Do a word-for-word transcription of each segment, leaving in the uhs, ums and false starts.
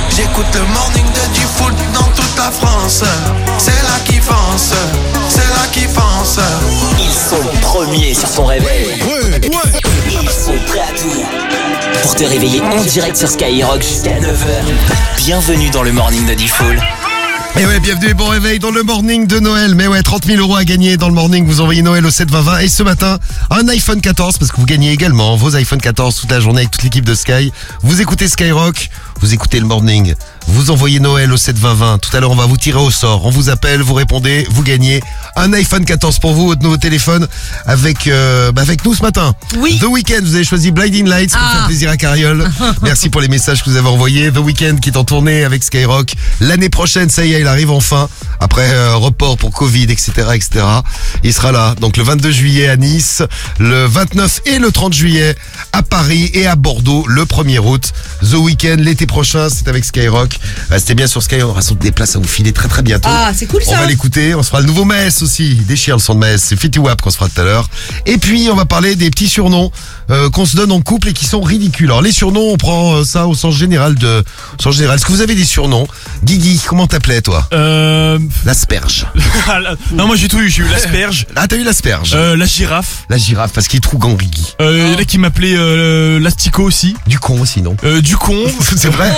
J'écoute le morning de Diffoul dans toute la France. C'est là qu'ils foncent, c'est là qu'ils foncent. Ils sont premiers sur ton réveil. Ouais, ouais. Ils sont prêts à tout pour te réveiller en direct sur Skyrock jusqu'à neuf heures. Bienvenue dans le morning de Diffoul. Et ouais, bienvenue et bon réveil dans le morning de Noël. Mais ouais, trente mille euros à gagner dans le morning. Vous envoyez Noël au sept vingt vingt. Et ce matin, un iPhone quatorze, parce que vous gagnez également vos iPhone quatorze toute la journée avec toute l'équipe de Sky. Vous écoutez Skyrock, vous écoutez le morning. Vous envoyez Noël au sept vingt vingt. Tout à l'heure, on va vous tirer au sort. On vous appelle, vous répondez, vous gagnez un iPhone quatorze pour vous, votre nouveau téléphone avec euh, bah avec nous ce matin. Oui. The Weeknd, vous avez choisi Blinding Lights pour Ah. faire plaisir à Cariole. Merci pour les messages que vous avez envoyés. The Weeknd qui est en tournée avec Skyrock. L'année prochaine, ça y est, il arrive enfin. Après euh, report pour Covid, et cetera, et cetera. Il sera là. Donc le vingt-deux juillet à Nice, le vingt-neuf et le trente juillet à Paris et à Bordeaux le premier août. The Weeknd l'été prochain, c'est avec Skyrock. Restez bien sur Sky, on aura des places à vous filer très très bientôt. Ah, c'est cool ça. On va l'écouter, on se fera le nouveau Metz aussi. Il déchire le son de Metz, c'est Fifty Wap qu'on se fera tout à l'heure. Et puis on va parler des petits surnoms euh, qu'on se donne en couple et qui sont ridicules. Alors les surnoms, on prend euh, ça au sens général de, au sens général. Est-ce que vous avez des surnoms? Guigui, comment t'appelais toi? Euh... L'asperge. non, moi j'ai tout eu. J'ai eu l'asperge, Ah, t'as eu l'asperge. euh, la girafe. La girafe, parce qu'il est trop grand, Guigui. Euh, il y en a qui m'appelaient euh, l'asticot aussi. Du con aussi, non? Euh, du con. C'est vrai?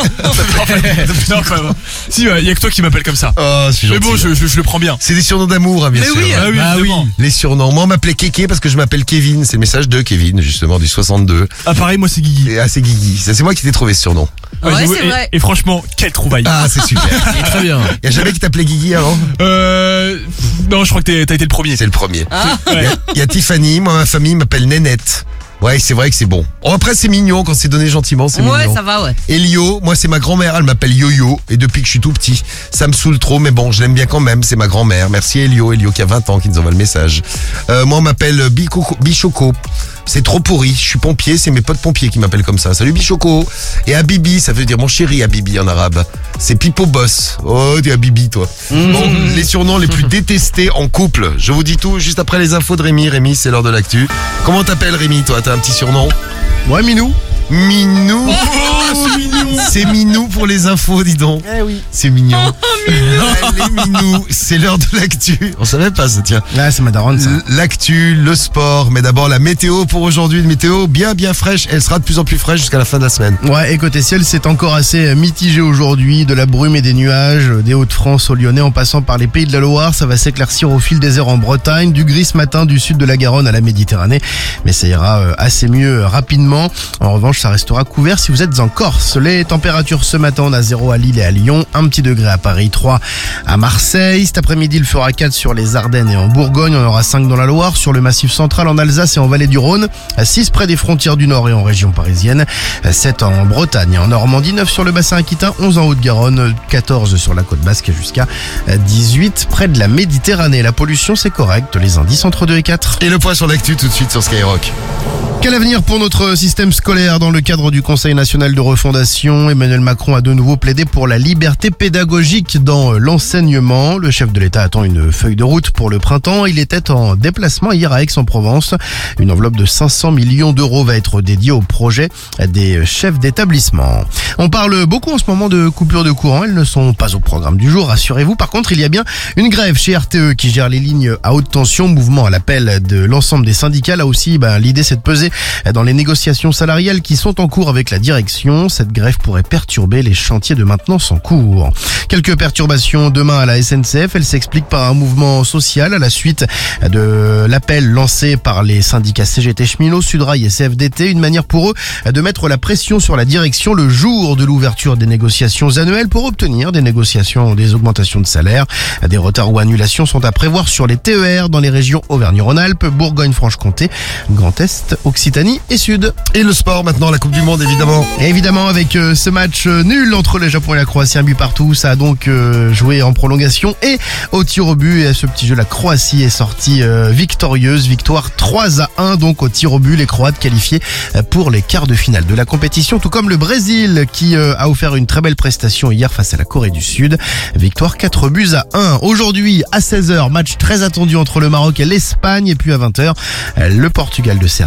non, pas vrai. Si, il y a que toi qui m'appelle comme ça. Oh, c'est gentil. Mais bon, je, je, je le prends bien. C'est des surnoms d'amour, hein, bien Mais sûr. oui, hein. ah oui, Bah évidemment. Les surnoms. Moi, on m'appelait Kéké parce que je m'appelle Kevin. C'est le message de Kevin, justement, du soixante-deux. Ah, pareil, moi c'est Guigui. Et ah, c'est Guigui. Ça, c'est moi qui t'ai trouvé ce surnom. Ouais, j'avoue, c'est et, vrai. Et franchement, quelle trouvaille. Ah, c'est super. très bien. Y a jamais qui t'appelait Guigui avant? Euh. Non, je crois que t'es- t'as été le premier. C'est le premier. Ah. Ouais. Y a- Y a Tiffany. Moi, ma famille m'appelle Nénette. Ouais, c'est vrai que c'est bon. Oh, après, c'est mignon quand c'est donné gentiment, c'est Ouais, mignon. ça va, ouais. Elio, moi c'est ma grand-mère, elle m'appelle Yo-Yo et depuis que je suis tout petit, ça me saoule trop mais bon, je l'aime bien quand même, c'est ma grand-mère. Merci Elio, Elio qui a vingt ans qui nous envoie le message. Euh, moi on m'appelle Bicoco- Bichoco. C'est trop pourri, je suis pompier, c'est mes potes pompiers qui m'appellent comme ça. Salut Bichoco. Et Habibi, ça veut dire mon chéri Habibi en arabe. C'est Pipo Boss. Oh, t'es Habibi toi. Bon, les surnoms les plus détestés en couple. Je vous dis tout juste après les infos de Rémi. Rémi, c'est l'heure de l'actu. Comment t'appelles Rémi toi? T'as un petit surnom? Ouais, Minou. Minou. Oh, c'est mignon. C'est Minou pour les infos, dis donc. Eh oui. C'est mignon. Allez, Minou, c'est l'heure de l'actu. On savait pas ça, tiens. Ah, c'est ma daronne, ça. L- L'actu, le sport, mais d'abord la météo pour aujourd'hui. Une météo bien bien fraîche. Elle sera de plus en plus fraîche jusqu'à la fin de la semaine. Ouais, et côté ciel, c'est encore assez mitigé aujourd'hui. De la brume et des nuages, des Hauts-de-France au Lyonnais en passant par les Pays de la Loire. Ça va s'éclaircir au fil des heures en Bretagne. Du gris ce matin du sud de la Garonne à la Méditerranée. Mais ça ira euh, assez mieux euh, rapidement. En revanche, ça restera couvert si vous êtes en Corse. Les températures ce matin, on a zéro à Lille et à Lyon. Un petit degré à Paris, trois à Marseille. Cet après-midi, il fera quatre sur les Ardennes et en Bourgogne. On aura cinq dans la Loire, sur le Massif central, en Alsace et en Vallée du Rhône. six près des frontières du Nord et en région parisienne. sept en Bretagne et en Normandie. neuf sur le bassin aquitain. onze en Haute-Garonne. quatorze sur la côte basque et jusqu'à dix-huit près de la Méditerranée. La pollution, c'est correct. Les indices entre deux et quatre. Et le point sur l'actu tout de suite sur Skyrock. Quel avenir pour notre système scolaire? Dans le cadre du Conseil national de refondation, Emmanuel Macron a de nouveau plaidé pour la liberté pédagogique dans l'enseignement. Le chef de l'État attend une feuille de route pour le printemps. Il était en déplacement hier à Aix-en-Provence. Une enveloppe de cinq cents millions d'euros va être dédiée au projet des chefs d'établissement. On parle beaucoup en ce moment de coupures de courant. Elles ne sont pas au programme du jour, rassurez-vous. Par contre, il y a bien une grève chez R T E qui gère les lignes à haute tension. Mouvement à l'appel de l'ensemble des syndicats. Là aussi, ben, l'idée c'est de peser dans les négociations salariales qui sont en cours avec la direction. Cette grève pourrait perturber les chantiers de maintenance en cours. Quelques perturbations demain à la S N C F. Elle s'explique par un mouvement social à la suite de l'appel lancé par les syndicats C G T Cheminots, Sudrail et C F D T. Une manière pour eux de mettre la pression sur la direction le jour de l'ouverture des négociations annuelles pour obtenir des négociations, des augmentations de salaire. Des retards ou annulations sont à prévoir sur les T E R dans les régions Auvergne-Rhône-Alpes, Bourgogne-Franche-Comté, Grand Est, Occitanie et Sud. Et le sport maintenant, la Coupe du Monde évidemment. Et évidemment, avec euh, ce match euh, nul entre le Japon et la Croatie, un but partout, ça a donc euh, joué en prolongation et au tir au but. Et à ce petit jeu, la Croatie est sortie euh, victorieuse. Victoire trois à un donc au tir au but. Les Croates qualifiés euh, pour les quarts de finale de la compétition, tout comme le Brésil qui euh, a offert une très belle prestation hier face à la Corée du Sud. Victoire quatre buts à un. Aujourd'hui, à seize heures, match très attendu entre le Maroc et l'Espagne. Et puis à vingt heures, euh, le Portugal de C R sept opposé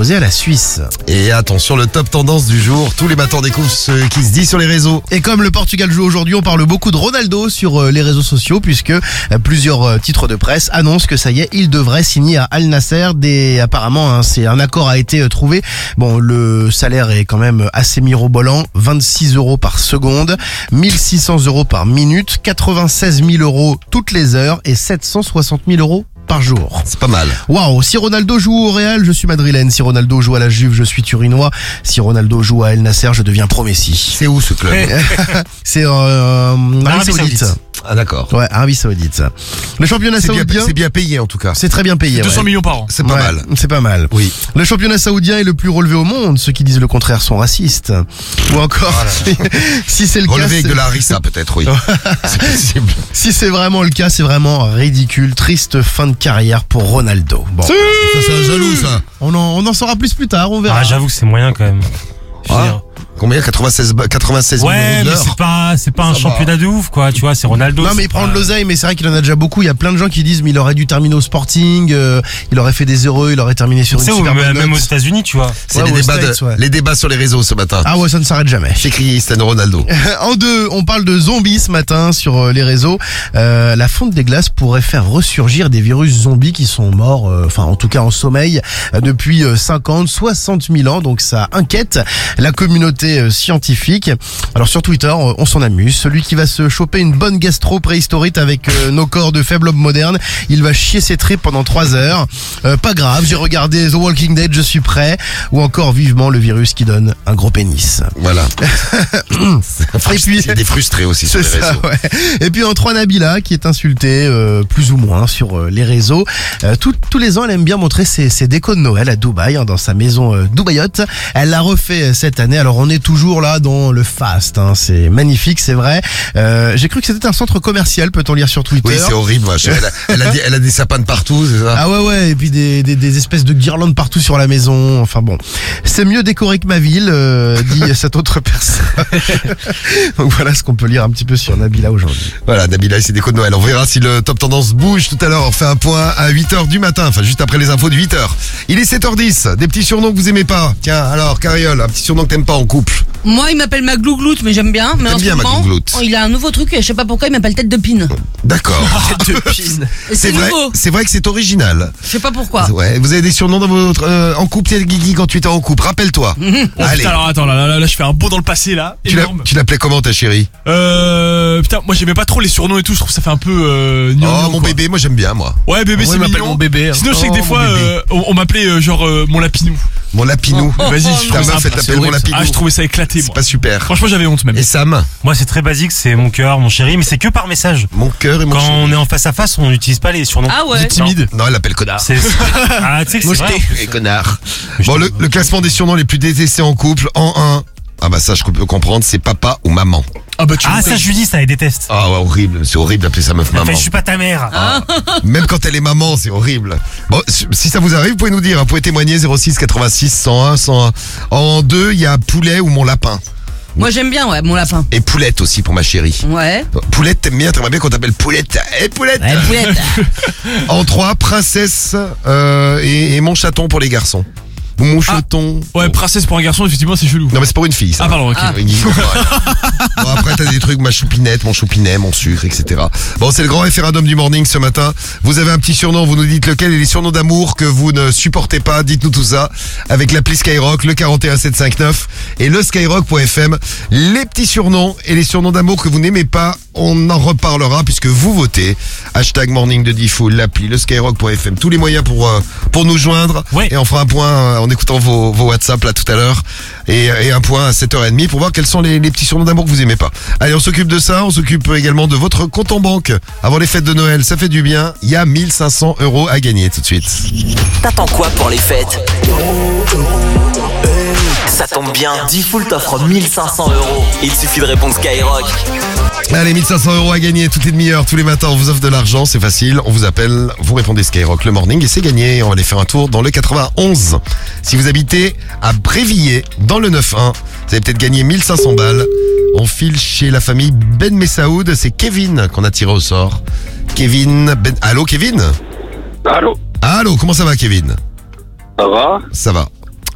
s'imposer à la Suisse. Et attention, le top tendance du jour. Tous les matins, on découvre ce qui se dit sur les réseaux. Et comme le Portugal joue aujourd'hui, on parle beaucoup de Ronaldo sur les réseaux sociaux puisque plusieurs titres de presse annoncent que ça y est, il devrait signer à Al Nasser. Des, apparemment, hein, c'est un accord a été trouvé. Bon, le salaire est quand même assez mirobolant. vingt-six euros par seconde, mille six cents euros par minute, quatre-vingt-seize mille euros toutes les heures et sept cent soixante mille euros par jour. C'est pas mal. Waouh, si Ronaldo joue au Real, je suis madrilène. Si Ronaldo joue à la Juve, je suis turinois. Si Ronaldo joue à El Nasser, je deviens pro Messi. C'est où ce club? C'est euh, Arabie Arabie Saoudite. Saoudite. Ah d'accord. Ouais, Arabie Saoudite. Le championnat C'est bien, saoudien, c'est bien payé en tout cas. c'est très bien payé. deux cents ouais. millions par an. C'est pas Ouais, mal. C'est pas mal. Oui. Le championnat saoudien est le plus relevé au monde. Ceux qui disent le contraire sont racistes. Ou encore, si c'est le cas, Relevé avec c'est- de la harissa peut-être, oui. C'est possible. si c'est vraiment le cas, c'est vraiment ridicule. Triste fin de carrière pour Ronaldo. Bon, Ça c'est un jaloux ça. on en, on en saura plus plus tard, on verra. Ah, j'avoue que c'est moyen quand même. Je veux Ah. dire. Combien? quatre-vingt-seize, ba- quatre-vingt-seize Ouais, millions mais d'heures. c'est pas, c'est pas un Ça championnat de ouf, quoi. Tu vois, c'est Ronaldo. Non mais c'est il prend pas- de l'oseille, mais c'est vrai qu'il en a déjà beaucoup. Il y a plein de gens qui disent mais il aurait dû terminer au Sporting, euh, il aurait fait des heureux, il aurait terminé sur Tu une sais, super même, bonne même aux note. États-Unis, tu vois. C'est Ouais, les, aux débats States, de- ouais. les débats sur les réseaux ce matin. Ah ouais, ça ne s'arrête jamais. C'est Cristiano Ronaldo. En deux, on parle de zombies ce matin sur euh, les réseaux. Euh, la fonte des glaces pourrait faire ressurgir des virus zombies qui sont morts, euh, enfin en tout cas en sommeil, euh, depuis euh, cinquante, soixante mille ans. Donc ça inquiète la communauté euh, scientifique. Alors sur Twitter, euh, on s'en amuse. Celui qui va se choper une bonne gastro préhistorique avec euh, nos corps de faible homme moderne, il va chier ses tripes pendant trois heures. Euh, pas grave, j'ai regardé The Walking Dead, je suis prêt. Ou encore vivement le virus qui donne un gros pénis. Voilà. Et puis- c'est des frustrés aussi sur les C'est ça, réseaux. ouais. Et puis en trois, Nabila qui est insultée euh, plus ou moins sur euh, les réseaux. Euh, tout- tous les ans, elle aime bien montrer ses, ses décos de Noël à Dubaï, hein, dans sa maison euh, Dubaïote. Elle l'a refait euh, cette année. Alors on est toujours là dans le fast. Hein. C'est magnifique, c'est vrai. Euh, J'ai cru que c'était un centre commercial, peut-on lire sur Twitter. Oui, c'est horrible. moi. Je- Elle a, elle, a des, elle a des sapins de partout, c'est ça? Ah ouais ouais, et puis des, des, des espèces de guirlandes partout sur la maison. Enfin bon, c'est mieux décoré que ma ville, euh, dit cette autre personne. Donc voilà ce qu'on peut lire un petit peu sur Nabila aujourd'hui. Voilà, Nabila et ses décos de Noël. On verra si le top tendance bouge tout à l'heure. On fait un point à huit heures du matin, enfin juste après les infos de huit heures. Il est sept heures dix. Des petits surnoms que vous aimez pas. Tiens, alors, Cariole, un petit surnom que t'aimes pas en couple. Moi, il m'appelle Maglouglout, mais j'aime bien. Mais T'aimes en ce bien moment, Maglouglout. oh, il a un nouveau truc, je sais pas pourquoi, il m'appelle Tête de Pine. D'accord. De pine. Et C'est C'est vrai, nouveau. c'est vrai que c'est original. Je sais pas pourquoi. Ouais, vous avez des surnoms dans votre euh, en couple, Tiens, Guigui, quand tu étais en couple. Rappelle-toi. Oh, Allez. putain, alors attends, là, là, là, là, je fais un bond dans le passé là, Tu l'as- énorme. tu l'appelais comment ta chérie? Euh, putain, moi j'aimais pas trop les surnoms et tout, je trouve que ça fait un peu euh, gnangnan, Oh mon quoi. bébé, moi j'aime bien moi. Ouais, bébé, Moi, c'est il m'appelle mignon. mon bébé, hein. Sinon, je sais que Oh, des mon fois, bébé. euh, on, on m'appelait euh, genre euh, mon lapinou. Mon lapinou. Oh, Vas-y, oh, je Ta trouve ça meuf un elle peu- t'appelle mon lapinou. Ah, je trouvais ça éclaté, C'est moi. pas super. Franchement, j'avais honte même. Et Sam, Moi, c'est très basique, c'est mon cœur, mon chéri, mais c'est que par message. mon cœur et mon Quand chéri. on est en face à face, on n'utilise pas les surnoms. Ah ouais. Vous êtes timide. Non, elle l'appelle connard. C'est, ah, tu sais que c'est vrai. Et connard. Bon, le, le classement des surnoms les plus détestés en couple, en un. Ah bah ça je peux comprendre, c'est papa ou maman. Ah bah tu Ah, ça, je lui dis, ça, elle déteste. Ah ouais, horrible, c'est horrible d'appeler sa meuf Elle maman. fait, je suis pas ta mère. Même quand elle est maman, c'est horrible. Bon, si ça vous arrive, vous pouvez nous dire, hein, vous pouvez témoigner zéro six quatre-vingt-six cent un cent un. En deux, il y a poulet ou mon lapin. Moi, j'aime bien, ouais, mon lapin. Et poulette aussi pour ma chérie. Ouais. Poulette, t'aimes bien, t'aimerais bien qu'on t'appelle poulette. Eh poulette. Ouais, poulette. En trois, princesse euh, et, et mon chaton pour les garçons. Ou mon chaton. Ouais, princesse pour un garçon, effectivement, c'est chelou. Non mais c'est pour une fille ça. Ah, pardon, ok. Ah. Oui, Guy, bon, après t'as des trucs, ma choupinette, mon choupinet, mon sucre, et cetera. Bon, c'est le grand référendum du morning ce matin. Vous avez un petit surnom, vous nous dites lequel et les surnoms d'amour que vous ne supportez pas. Dites-nous tout ça avec l'appli Skyrock, le quarante et un sept cent cinquante-neuf et le skyrock point f m. Les petits surnoms et les surnoms d'amour que vous n'aimez pas, on en reparlera puisque vous votez. Hashtag morning de Diffoul, l'appli, le skyrock point f m. Tous les moyens pour, euh, pour nous joindre. Ouais. Et on fera un point euh, en écoutant vos, vos WhatsApp là tout à l'heure. Et, et un point à sept heures trente pour voir quels sont les, les petits surnoms d'amour que vous aimez pas. Allez, on s'occupe de ça. On s'occupe également de votre compte en banque. Avant les fêtes de Noël, ça fait du bien. Il y a mille cinq cents euros à gagner tout de suite. T'attends quoi pour les fêtes? Ça tombe bien, Diffoul t'offre mille cinq cents euros. Il suffit de répondre Skyrock. Allez, mille cinq cents euros à gagner toutes les demi-heures, tous les matins. On vous offre de l'argent, c'est facile. On vous appelle, vous répondez Skyrock le morning et c'est gagné. On va aller faire un tour dans le quatre-vingt-onze. Si vous habitez à Brévillers, dans le neuf un, vous avez peut-être gagné mille cinq cents balles. On file chez la famille Ben Messaoud. C'est Kevin qu'on a tiré au sort. Kevin, Ben... Allô, Kevin? Allô, Allô, comment ça va, Kevin? ça va? Ça va.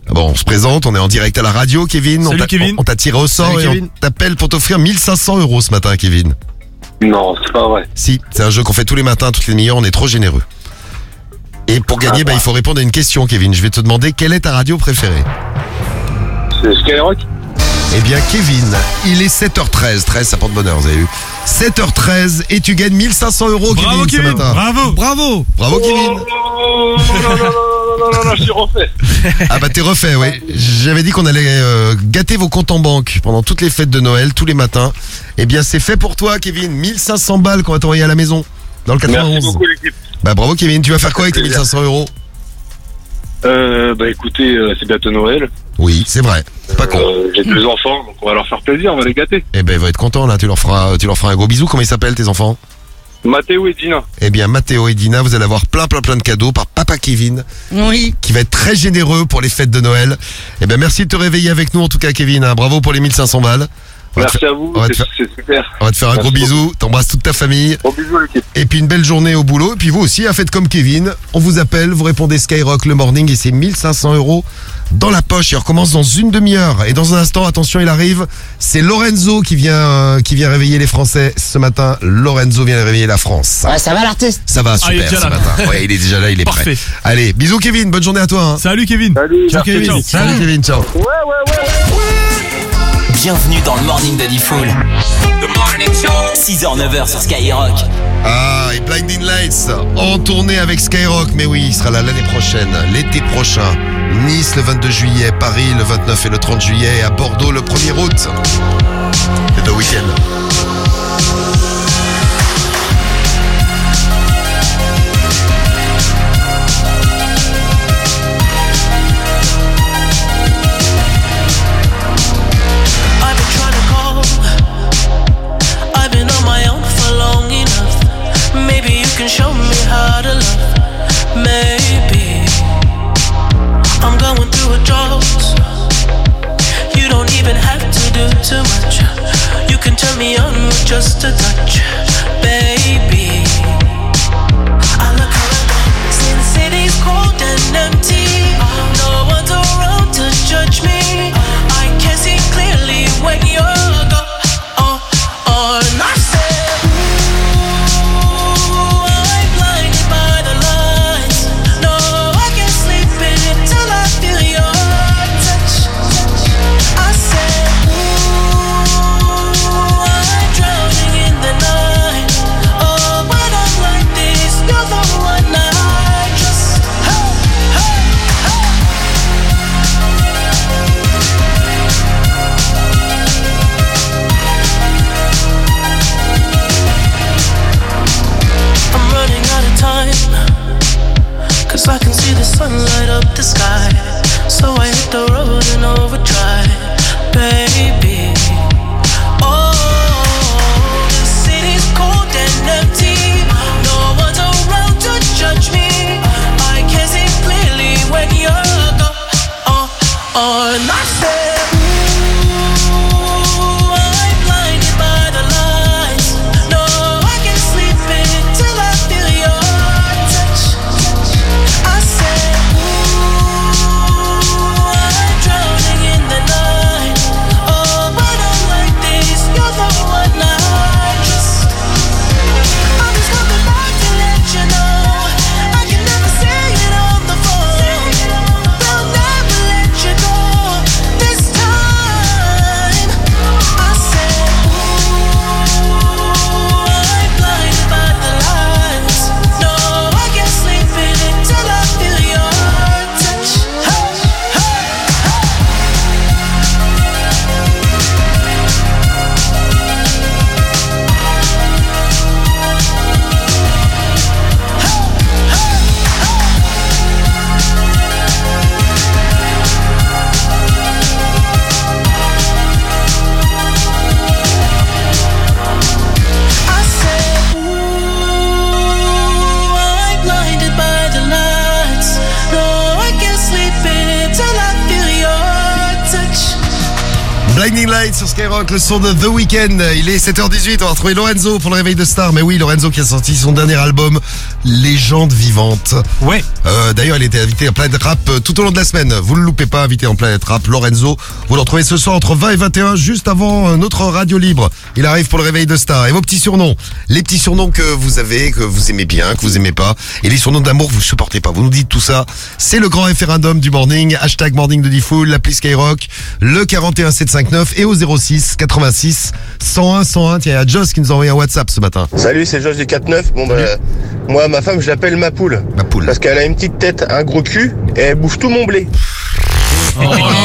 Bon, on se présente, on est en direct à la radio, Kevin. Salut, on t'a, Kevin. On, on t'a tiré au sort Salut, et Kevin. on t'appelle pour t'offrir mille cinq cents euros ce matin, Kevin. Non, c'est pas vrai. Si, c'est un jeu qu'on fait tous les matins, toutes les demi-heures, on est trop généreux. Et pour gagner, bah, il faut répondre à une question, Kevin. Je vais te demander quelle est ta radio préférée. C'est Skyrock. Eh bien, Kevin, il est sept heures treize. treize, ça porte bonheur, vous avez vu. sept heures treize et tu gagnes mille cinq cents euros, Bravo, Kevin, ce Kevin. matin. Bravo. Bravo. Bravo, Kevin. Oh, non, non, non, non, non, non, non, je suis refait. Ah bah t'es refait, oui. J'avais dit qu'on allait euh, gâter vos comptes en banque pendant toutes les fêtes de Noël, tous les matins. Eh bien, c'est fait pour toi, Kevin. mille cinq cents balles qu'on va t'envoyer à la maison, dans le Merci quatre-vingt-onze. beaucoup, l'équipe. Bah bravo, Kevin. Tu vas faire quoi avec tes mille cinq cents euros? Euh, bah écoutez, euh, c'est bientôt Noël. Oui, c'est vrai. C'est pas con. Euh, J'ai deux enfants, donc on va leur faire plaisir, on va les gâter. Eh ben, ils vont être contents, là. Tu leur feras, tu leur feras un gros bisou. Comment ils s'appellent, tes enfants? Mathéo et Dina. Eh bien, Mathéo et Dina, vous allez avoir plein, plein, plein de cadeaux par Papa Kevin, Oui. qui va être très généreux pour les fêtes de Noël. Eh ben, merci de te réveiller avec nous, en tout cas, Kevin. hein. Bravo pour les mille cinq cents balles. On va te Merci faire- à vous, on va te c'est faire- c'est super. On va te faire un Merci gros bisou. T'embrasses toute ta famille. Gros bisous, l'équipe. Et puis une belle journée au boulot. Et puis vous aussi, hein, faites comme Kevin. On vous appelle, vous répondez Skyrock le morning et c'est mille cinq cents euros dans la poche. Il recommence dans une demi-heure. Et dans un instant, attention, il arrive. C'est Lorenzo qui vient, euh, qui vient réveiller les Français ce matin. Lorenzo vient réveiller la France. Ouais, ça va l'artiste? Ça va, Ah, il est super déjà ce là. matin. Ouais, il est déjà là, il est Parfait. prêt. Allez, bisous Kevin, bonne journée à toi. hein. Salut Kevin. Salut, Ciao, merci. Kevin. Salut Kevin, ciao. Bienvenue dans le Morning de Diffoul. six heures neuf heures sur Skyrock. Ah, et Blinding Lights en tournée avec Skyrock. Mais oui, il sera là l'année prochaine, l'été prochain. Nice le vingt-deux juillet, Paris le vingt-neuf et le trente juillet, et à Bordeaux le premier août. C'est le week-end. I've been trying to call. I've been on my own for long enough. Maybe you can show me how to love. Maybe I'm going through a drought. You don't even have to do too much. You can turn me on with just a touch, baby. I look around, since city's cold and empty. No one's around to judge me. I can see clearly when you're gone. Oh, oh, and I said, ooh, I'm blinded by the lights. No, I can't sleep until I feel your touch. I said, ooh, I'm drowning in the night. Oh, when I'm like this, you're the one I trust. Hey, hey. Blinding Lights sur Skyrock, le son de The Weeknd. Il est sept heures dix-huit, on va retrouver Lorenzo pour le réveil de star. Mais oui, Lorenzo qui a sorti son dernier album, Légende vivante. Ouais. Euh, d'ailleurs, il était invité à Planète Rap euh, tout au long de la semaine. Vous ne le loupez pas, invité en Planète Rap, Lorenzo. Vous le retrouvez ce soir entre vingt et vingt et un, juste avant euh, notre radio libre. Il arrive pour le réveil de star. Et vos petits surnoms, les petits surnoms que vous avez, que vous aimez bien, que vous aimez pas, et les surnoms d'amour que vous supportez pas. Vous nous dites tout ça. C'est le grand référendum du morning. Hashtag morning de Diffoul, l'appli Skyrock, le quarante et un sept cent cinquante-neuf et au zéro six quatre-vingt-six cent un cent un. Tiens, il y a Joss qui nous a envoyé un WhatsApp ce matin. Salut, c'est Josh du quatre neuf. Bon bah, moi, ma femme, je l'appelle ma poule. Ma poule. Parce qu'elle a une petite tête, un gros cul, et elle bouffe tout mon blé. Oh,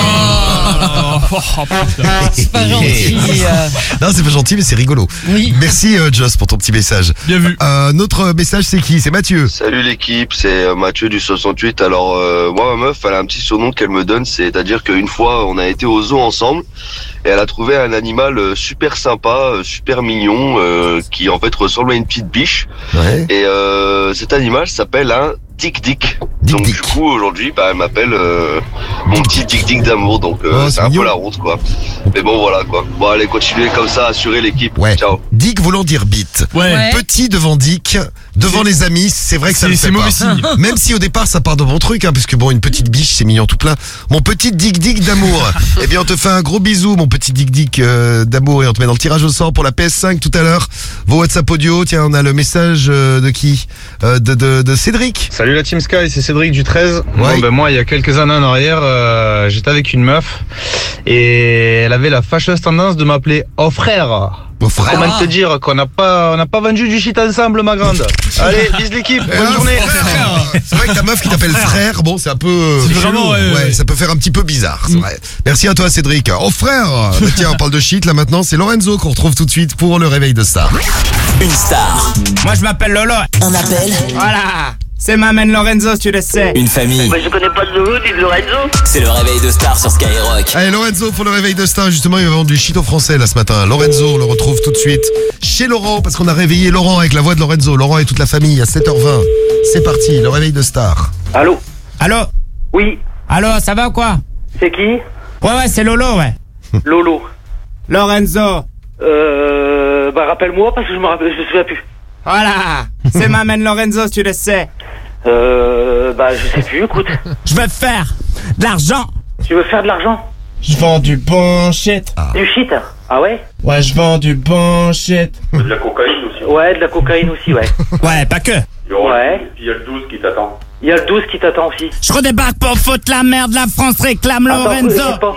oh, C'est pas gentil. euh. Non, c'est pas gentil, mais c'est rigolo. Oui. Merci, euh, Joss, pour ton petit message. bien vu. Euh, notre message, c'est qui? C'est Mathieu. Salut l'équipe, c'est euh, Mathieu du soixante-huit. Alors euh, moi ma meuf, elle a un petit surnom qu'elle me donne, c'est-à-dire qu'une fois on a été au zoo ensemble et elle a trouvé un animal euh, super sympa, euh, super mignon, euh, qui en fait ressemble à une petite biche. Ouais. Et euh, cet animal s'appelle un Dick Dick. Dick Donc Dick. du coup aujourd'hui, bah, elle m'appelle euh, mon petit Dick Dick d'amour, donc euh, Oh, c'est c'est un mignon. peu la honte quoi. Mais bon voilà quoi. Bon allez, continuez comme ça, assurez l'équipe. Ouais. Ciao. Dick voulant dire bite. Ouais. Ouais. Petit devant Dick, devant les amis, c'est vrai que ça C'est- le c'est fait mauvais pas. signe. Même si au départ ça part de bon truc, hein, parce que bon, une petite biche, c'est mignon tout plein. Mon petit Dick Dick d'amour. Eh bien, on te fait un gros bisou, mon petit Dick Dick euh, d'amour, et on te met dans le tirage au sort pour la P S cinq tout à l'heure. Vos WhatsApp audio, tiens, on a le message euh, de qui euh, de, de, de Cédric. Salut la Team Sky, c'est Cédric du treize. Ouais. Bon, ben moi, il y a quelques années en arrière, euh, j'étais avec une meuf et elle avait la fâcheuse tendance de m'appeler « Oh frère ». Mon frère. Comment te dire qu'on n'a pas, on n'a pas vendu du shit ensemble, ma grande. Allez, bise l'équipe, bonne Ah, journée. frère. C'est vrai que ta meuf qui t'appelle frère, bon, c'est un peu. euh, C'est chelou. vraiment, ouais, ouais. ça peut faire un petit peu bizarre, c'est vrai. Merci à toi, Cédric. Oh frère. Bah, tiens, on parle de shit là maintenant. C'est Lorenzo qu'on retrouve tout de suite pour le réveil de star. Une star, Moi je m'appelle Lolo. un appel, Voilà. C'est ma main Lorenzo, tu le sais. une famille. Je connais pas de Lolo ni de Lorenzo. C'est le réveil de star sur Skyrock. Allez, Lorenzo pour le réveil de star. Justement, il va vendre du shit au français là ce matin. Lorenzo, on le retrouve tout de suite chez Laurent parce qu'on a réveillé Laurent avec la voix de Lorenzo. Laurent et toute la famille à sept heures vingt. C'est parti, le réveil de star. Allô? Allô. Oui, Allô, ça va ou quoi? c'est qui? Ouais, ouais, c'est Lolo, ouais. Lolo. Lorenzo. Euh, bah rappelle-moi parce que je me rappelle, je me souviens plus. Voilà. C'est ma main Lorenzo, tu le sais. Euh, bah je sais plus, écoute. Je veux faire de l'argent. Tu veux faire de l'argent? Je vends du bon shit. Du shit? Ah ouais? Ouais, je vends du bon shit. De la cocaïne aussi. Ouais, de la cocaïne aussi, ouais. Ouais, pas que. Ouais. Il y a le douze qui t'attend. Il y a le douze qui t'attend aussi. Je redébarque pour foutre la merde, la France réclame Attends, Lorenzo. écoute pas.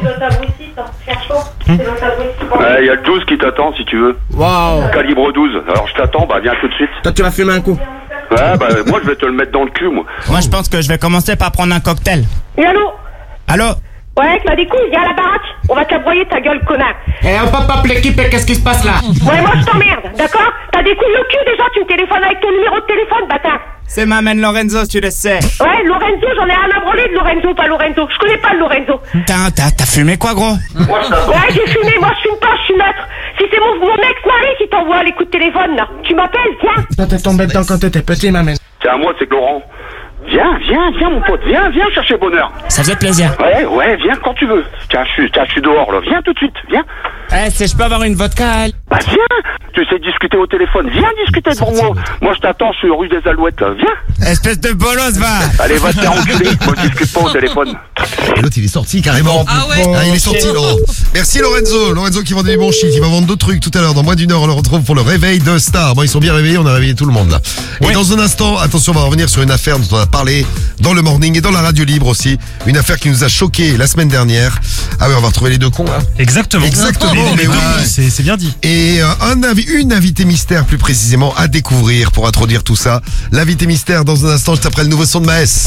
Ouais, il y a le douze qui t'attend si tu veux. Wow. Calibre douze. Alors je t'attends, bah viens tout de suite. Toi, tu vas fumer un coup. Ouais, bah moi je vais te le mettre dans le cul, moi. Moi, je pense que je vais commencer par prendre un cocktail. Et allô? Allô? Ouais, t'as des couilles, viens à la baraque. On va te la broyer ta gueule, connard. Eh, hop, hop, hop, l'équipe, qu'est-ce qui se passe là? Ouais, moi je t'emmerde, d'accord? T'as des couilles au cul déjà, tu me téléphones avec ton numéro de téléphone, bâtard. C'est ma main Lorenzo, tu le sais. Ouais, Lorenzo, j'en ai rien à branler de Lorenzo, pas Lorenzo. Je connais pas le Lorenzo. Putain, t'as, t'as fumé quoi, gros? Ouais, j'ai fumé, moi je fume pas, je suis neutre. Si c'est mon, mon ex-mari qui t'envoie les coups de téléphone, là, tu m'appelles, viens. Toi, t'es tombé dedans quand t'étais petit, ma main. Tiens, moi c'est Laurent. Viens, viens, viens mon pote, viens, viens chercher bonheur. Ça faisait plaisir. Ouais, ouais, viens quand tu veux. Tiens, je suis, tiens, je suis dehors là, viens tout de suite, viens. Eh, si je peux avoir une vodka? Bah viens, tu sais discuter au téléphone, viens discuter devant moi. Moi je t'attends sur rue des Alouettes, viens. Espèce de bolos, va. Allez, va te faire enculer, moi je discute pas au téléphone. Et l'autre, il est sorti carrément. Ah ouais. Ah, il est sorti, Laurent. Merci Lorenzo. Lorenzo qui vend des bons shit. Il va vendre d'autres trucs tout à l'heure. Dans moins d'une heure, on le retrouve pour le réveil de star. Bon, ils sont bien réveillés. On a réveillé tout le monde là. Et dans un instant, attention, on va revenir sur une affaire dont on a parlé dans le morning et dans la radio libre aussi. Une affaire qui nous a choqué la semaine dernière. Ah ouais, on va retrouver les deux cons là. Exactement. Exactement, Les- les mais deux ouais. cons, c'est c'est bien dit. Et euh, un invi- une invitée mystère plus précisément à découvrir pour introduire tout ça. L'invité mystère dans un instant, juste après le nouveau son de Maes.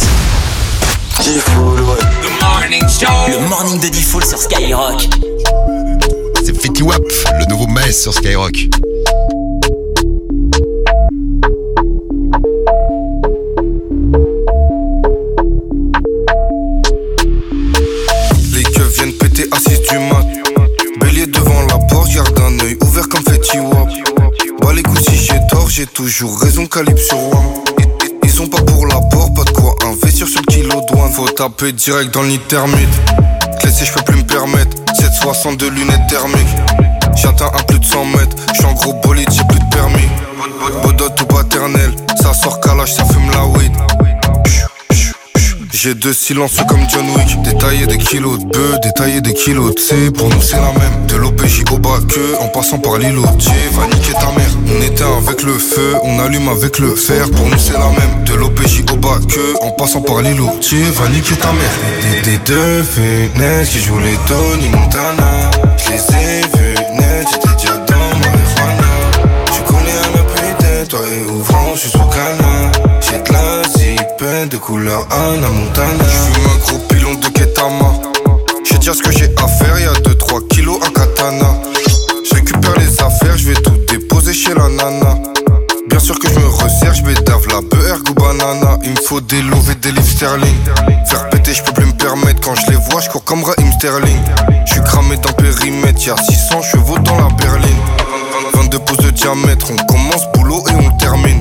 Le morning de Diffoul sur Skyrock. C'est Fetty Wap, le nouveau Maes sur Skyrock. Les keufs viennent péter à six du mat. Bélier devant la porte, garde un œil ouvert comme Fetty Wap. Bah les coups si j'ai tort, j'ai toujours raison, calibre sur Wam. Ils, ils ont pas pour l'apport, pas de quoi investir sur le kilo douane. Faut taper direct dans l'intermite. Te laisser, je peux plus me permettre. sept soixante de lunettes thermiques. J'atteins à plus de cent mètres, j'suis en gros bolide, j'ai plus de permis. Bodot ou paternel, ça sort calage, ça fume la weed. J'ai deux silences comme John Wick. Détailler des kilos de bœuf, détailler des kilos de C. Pour nous c'est la même, de l'O P J au bas que en passant par l'îlot. Dieu va niquer ta mère. On éteint avec le feu, on allume avec le fer. Pour nous c'est la même, de l'O P J au bas que en passant par l'îlot. Dieu va niquer ta mère. Des, des deux fenêtres qui jouent les Tony Montana. Je les ai vus net, j'étais déjà dans marijuana. Tu connais un peu toi et ouvrant, je suis sous canard. J'ai de la zipette de couleur Anna Montana. J'fume un gros pilon de Ketama. J'vais dire ce que j'ai à faire, y'a deux trois kilos à katana. J'récupère les affaires, j'vais tout déposer chez la nana. Bien sûr que j'me resserre, j'mets d'ave la beurre ou banana. Il me faut des loves et des livres sterling. Faire péter, j'peux plus me permettre. Quand je les vois, j'cours comme Raheem Sterling. J'suis cramé dans périmètre, y'a six cents chevaux dans la berline. vingt-deux pouces de diamètre, on commence boulot et on le termine.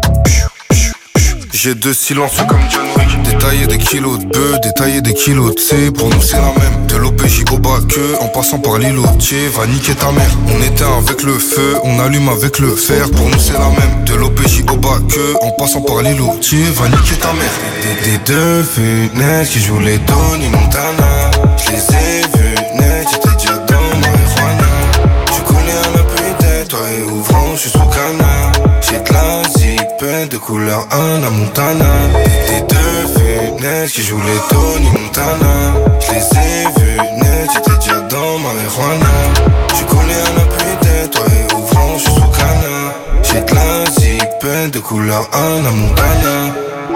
J'ai deux silences comme John Wick. Détailler des kilos de bœuf, détailler des kilos de C. Pour nous c'est la même, de l'O P J au bas que en passant par l'îlot. Tiens, va niquer ta mère. On éteint avec le feu, on allume avec le fer. Pour nous c'est la même, de l'O P J au bas que en passant par l'îlot. Tiens, va niquer ta mère. Des, des deux fenêtres qui jouent les Tony Montana. Je les ai vus net, j'étais déjà dans marijuana. Tu connais un peu toi et ouvrant, je suis sous canard. J'ai de la zipette de couleur Anna Montana. Des deux fenêtres qui jouent les Tony Montana. Je les ai vus net, j'étais déjà dans marijuana. Tu connais un peu toi et ouvrant, je suis sous canard. J'ai de la zipette de couleur Anna Montana.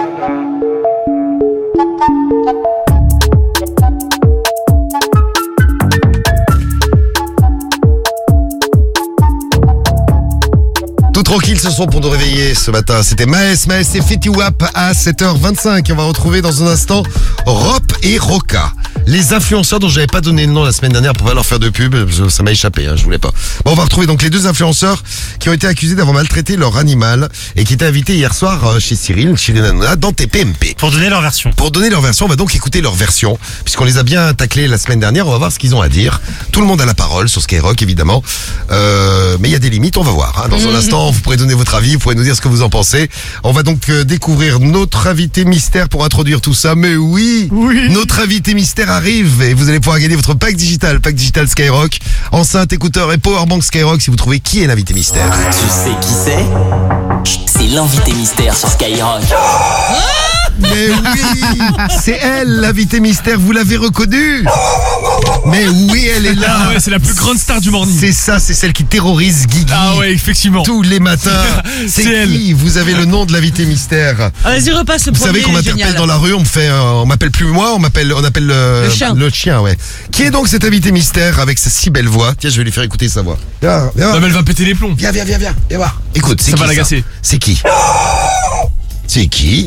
Tout tranquille ce son pour nous réveiller ce matin. C'était Maes, Maes et Fetty Wap à sept heures vingt-cinq. On va retrouver dans un instant Rop et Roca. Les influenceurs dont j'avais pas donné le nom la semaine dernière pour pas leur faire de pub. Ça m'a échappé, hein, je voulais pas. Bon, on va retrouver donc les deux influenceurs qui ont été accusés d'avoir maltraité leur animal et qui étaient invités hier soir chez Cyril, chez Nana, dans T P M P. Pour donner leur version. Pour donner leur version, on va donc écouter leur version. Puisqu'on les a bien taclés la semaine dernière, on va voir ce qu'ils ont à dire. Tout le monde a la parole sur Skyrock, évidemment. Euh, mais il y a des limites, on va voir. Hein. Dans un instant, vous pourrez donner votre avis, vous pourrez nous dire ce que vous en pensez. On va donc euh, découvrir notre invité mystère pour introduire tout ça. Mais oui, oui, notre invité mystère arrive et vous allez pouvoir gagner votre pack digital, pack digital Skyrock, enceinte, écouteur et powerbank Skyrock si vous trouvez qui est l'invité mystère. Tu sais qui c'est? C'est l'invité mystère sur Skyrock. Mais oui, c'est elle, l'invité mystère, vous l'avez reconnue. Mais oui, elle est là. Ah ouais, c'est la plus grande star du morning. C'est ça, c'est celle qui terrorise Guigui. Ah ouais, effectivement. Tous les matins. C'est, c'est qui elle. Vous avez le nom de l'invité mystère. Vas-y, repasse le Vous premier. savez qu'on m'interpelle génial. dans la rue, on me fait, euh, on m'appelle plus moi, on m'appelle, on appelle euh, le chien. Le chien, ouais. Qui est donc cet invité mystère avec sa si belle voix? Tiens, je vais lui faire écouter sa voix. Viens, viens. Non, mais elle va péter les plombs. Viens, viens, viens, viens, viens voir. Écoute, c'est ça qui va l'agacer. C'est qui? C'est qui?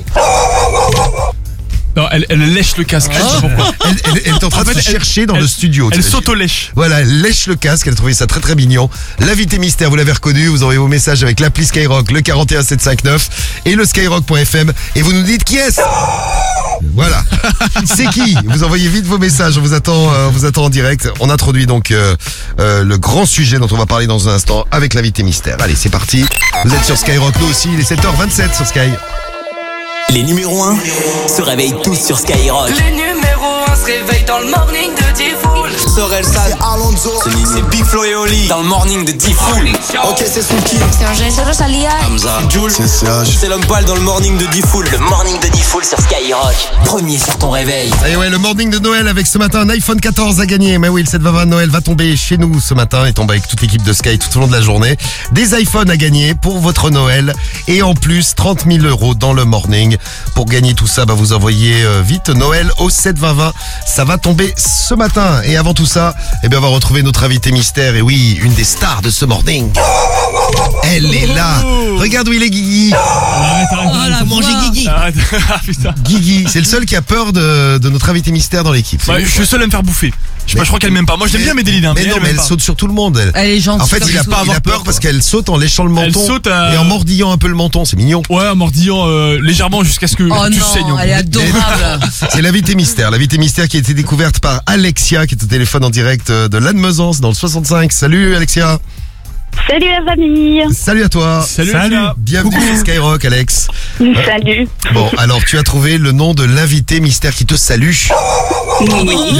Non, elle, elle lèche le casque. Je sais pas pourquoi. Elle, elle, elle est en train En de fait, se elle- chercher dans elle- le studio. Elle tu sais. s'auto-lèche. Voilà, elle lèche le casque, elle a trouvé ça très très mignon. L'invité mystère, vous l'avez reconnu, vous envoyez vos messages avec l'appli Skyrock, le quarante et un sept cent cinquante-neuf et le skyrock point f m et vous nous dites qui est-ce. Voilà. C'est qui? Vous envoyez vite vos messages, on vous attend, euh, on vous attend en direct. On introduit donc euh, euh, le grand sujet dont on va parler dans un instant avec l'invité mystère. Allez, c'est parti. Vous êtes sur Skyrock, nous aussi, il est sept heures vingt-sept sur Sky. Les numéros un se réveillent tous sur Skyrock. Les numéros un se réveillent dans le morning de D-Fool. Sorel Sal, Alonso, c'est Big Flo et Oli dans le morning de D-Fool. Ok, c'est Suki, C'est Angèle Rosalia. Hamza, Jules, C'est Serge. c'est l'homme pâle dans le morning de D-Fool. Le morning de D-Fool sur Skyrock. Premier sur ton réveil. Et ouais, le morning de Noël avec ce matin un iPhone quatorze à gagner. Mais oui, le sept vingt vingt de Noël va tomber chez nous ce matin et tombe avec toute l'équipe de Sky tout au long de la journée. Des iPhones à gagner pour votre Noël et en plus trente mille euros dans le morning. Pour gagner tout ça, bah vous envoyez euh, vite Noël au sept vingt vingt. Ça va tomber ce matin. Et avant tout ça, eh bien on va retrouver notre invité mystère. Et oui, une des stars de ce morning. Elle est là. Regarde où il est, Guigui. Arrête, arrête. Oh la arrête. manger Guigui. Arrête. Ah, putain. Guigui, c'est le seul qui a peur de, de notre invité mystère dans l'équipe. C'est Ouais, lui, je suis quoi. le seul à me faire bouffer. Je sais pas, je crois qu'elle m'aime pas. Moi, j'aime bien mes délires. Mais non, mais elle saute sur tout le monde. Elle, Elle est gentille. En fait, comme il a, tout. pas, il a peur parce qu'elle saute en léchant le menton Elle saute à- et en mordillant un peu le menton. C'est mignon. Ouais, en mordillant euh, légèrement jusqu'à ce que Oh tu non, saignes. en elle est gros. adorable. C'est l'invité mystère. L'invité mystère qui a été découverte par Alexia, qui est au téléphone en direct de Lannemezan, dans le soixante-cinq. Salut Alexia. Salut les amis. Salut à toi. Salut. Salut. Bienvenue sur Skyrock, Alex. Salut. Bon, alors tu as trouvé le nom de l'invité mystère qui te salue. Oui.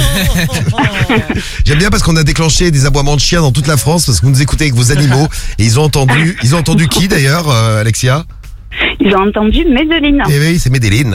J'aime bien parce qu'on a déclenché des aboiements de chiens dans toute la France parce que vous nous écoutez avec vos animaux et ils ont entendu, ils ont entendu qui d'ailleurs, euh, Alexia? Ils ont entendu Médeline. Eh oui, c'est Médeline.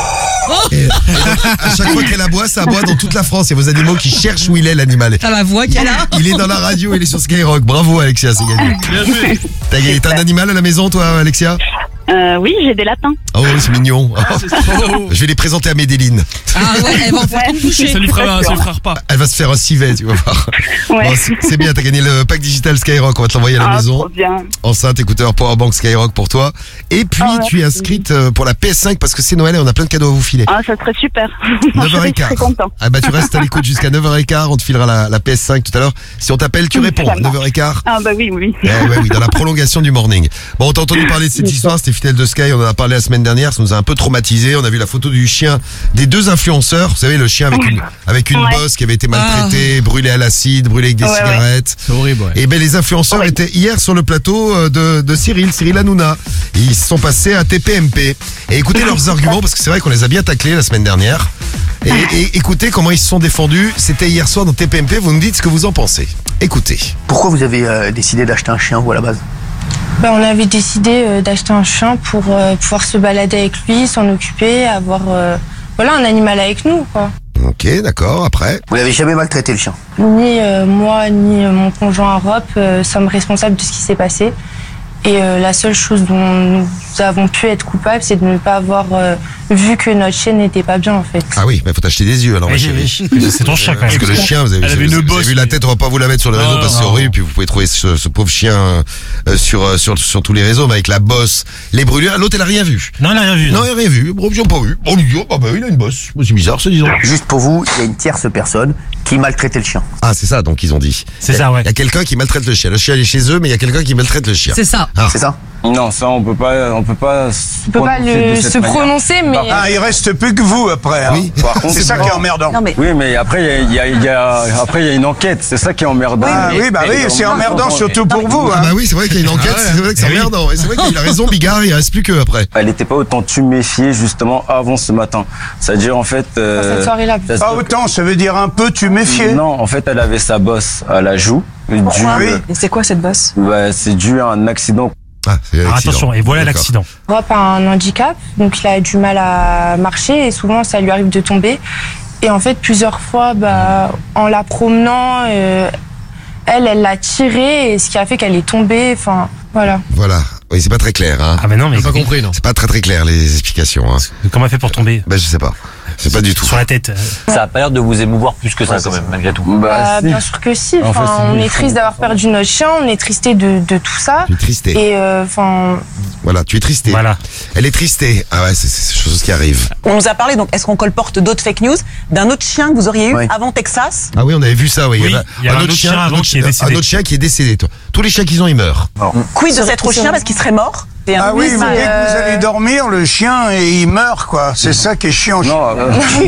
Et, et donc, à chaque fois qu'elle aboie, ça aboie dans toute la France. Il y a vos animaux qui cherchent où il est l'animal. T'as la voix qu'elle a. Il est dans la radio, il est sur Skyrock. Bravo Alexia, c'est gagné. Bien joué. T'as gagné. T'as un animal à la maison toi Alexia? Euh, oui, j'ai des lapins. Oh c'est mignon. C'est trop. Je vais les présenter à Médeline. Ah ouais, elle va en faire une bouchée. Ça lui fera, ça lui fera repas. Elle va se faire un civet, tu vas voir. Ouais. Bon, c'est- c'est bien, t'as gagné le pack digital Skyrock. On va te l'envoyer à la Ah, maison. trop bien. Enceinte, écouteur, powerbank Skyrock pour toi. Et puis Ah, tu es merci. inscrite euh, pour la P S cinq parce que c'est Noël et on a plein de cadeaux à vous filer. Ah, ça serait super. neuf Je heures serais quinze. très content. Ah bah tu restes à l'écoute jusqu'à neuf heures quinze, on te filera la, la P S cinq tout à l'heure. Si on t'appelle, tu réponds à neuf heures quinze. Ah bah oui, oui. Eh ouais, oui, dans la prolongation du morning. Bon, on t'a entendu parler de cette histoire, c'était fidèle de Sky, on en a parlé la semaine dernière, ça nous a un peu traumatisé. On a vu la photo du chien des deux influenceurs, vous savez le chien avec une avec une Ouais. bosse qui avait été maltraité, brûlé à l'acide, brûlé avec des Ouais, ouais. cigarettes. C'est horrible, ouais. Et ben les influenceurs étaient hier sur le plateau euh, de, de Cyril, Cyril Hanouna. Et ils se sont passés à T P M P. Et écoutez leurs arguments, parce que c'est vrai qu'on les a bien taclés la semaine dernière. Et, et écoutez comment ils se sont défendus. C'était hier soir dans T P M P, vous nous dites ce que vous en pensez. Écoutez. Pourquoi vous avez euh, décidé d'acheter un chien, vous, à la base? Ben, on avait décidé euh, d'acheter un chien pour euh, pouvoir se balader avec lui, s'en occuper, avoir euh, voilà, un animal avec nous, quoi. Ok, d'accord, après. Vous l'avez jamais maltraité, le chien? Ni euh, moi, ni euh, mon conjoint Rob euh, sommes responsables de ce qui s'est passé. Et euh, la seule chose dont nous avons pu être coupables, c'est de ne pas avoir euh, vu que notre chien n'était pas bien, en fait. Ah oui, mais faut t'acheter des yeux alors, ma Oui, chérie. oui. C'est ton chien, quand Parce même. que le chien, vous avez, Elle avait vous une avez bosse, vu la mais- tête, on va pas vous la mettre sur le réseau Non, parce que c'est non. horrible. Puis vous pouvez trouver ce, ce pauvre chien euh, sur, euh, sur sur tous les réseaux, mais avec la bosse, les brûlures. L'autre, elle a rien vu. Non, elle a rien vu. Non, elle a rien vu. Bon, ils ont pas vu. Bon, ils disent, oh, bah, il a une bosse. Bon, c'est bizarre, ça, disons. Juste pour vous, il y a une tierce personne qui maltraitait le chien. Ah, c'est ça, donc ils ont dit. C'est ça, ouais. Il y a quelqu'un qui maltraite le chien. Le chien il est chez eux, mais il y a quelqu'un qui maltraite le chien. C'est ça. Ah. C'est ça? Non, ça on peut pas, on peut pas. On peut pas le, se prononcer, mais... Ah, il reste plus que vous après. Hein. Oui. Par contre, c'est ça qui est emmerdant. Non, mais... Oui, mais après il y a, il y a- il y a- après il y a une enquête. C'est ça qui est emmerdant. Ah oui, bah oui, c'est emmerdant surtout pour vous. Ah Hein. bah oui, c'est vrai qu'il y a une enquête, c'est vrai que c'est Eh oui. emmerdant. Et c'est vrai qu'il a raison, Bigard, il reste plus que après. Elle n'était pas autant tuméfiée justement avant ce matin. C'est-à-dire en fait. euh, Cette soirée-là. ça se- Pas autant, ça veut dire un peu tu méfier. Non, en fait, elle avait sa bosse à la joue. Dû, Oui. Et c'est quoi cette bosse? bah, c'est dû à un accident. Ah, c'est Alors l'accident. attention, et voilà D'accord. l'accident. Rob a un handicap, donc il a du mal à marcher et souvent ça lui arrive de tomber. Et en fait, plusieurs fois, bah, en la promenant, euh, elle, elle l'a tiré et ce qui a fait qu'elle est tombée. Enfin, voilà. Voilà. Oui, c'est pas très clair, hein. Ah, mais non, mais. J'ai pas compris, non. C'est pas très très clair les explications, hein. Comment elle fait pour tomber? Ben je sais pas. C'est pas du tout. Sur la tête. Ça a pas l'air de vous émouvoir plus que ça, quand même, malgré tout. Bah, bien sûr que si. En fait, Enfin, c'est on des est triste d'avoir perdu notre chien, on est tristé de, de tout ça. Tu es tristé. Et euh, enfin, Voilà, tu es tristé. Voilà. Elle est tristée. Ah ouais, c'est c'est des choses qui arrivent. On nous a parlé, donc est-ce qu'on colporte d'autres fake news, d'un autre chien que vous auriez eu Ouais. avant Texas? Ah oui, on avait vu ça, oui. Oui, il y a un autre chien avant qui est décédé. Un autre chien qui est décédé, toi. Tous les chiens qu'ils ont, ils meurent. Quid de cet autre chien parce qu'il serait mort? C'est un Ah oui, oui, mais c'est, dès que vous euh, allez dormir, le chien, et il meurt, quoi. C'est ça qui est chiant. Non, euh,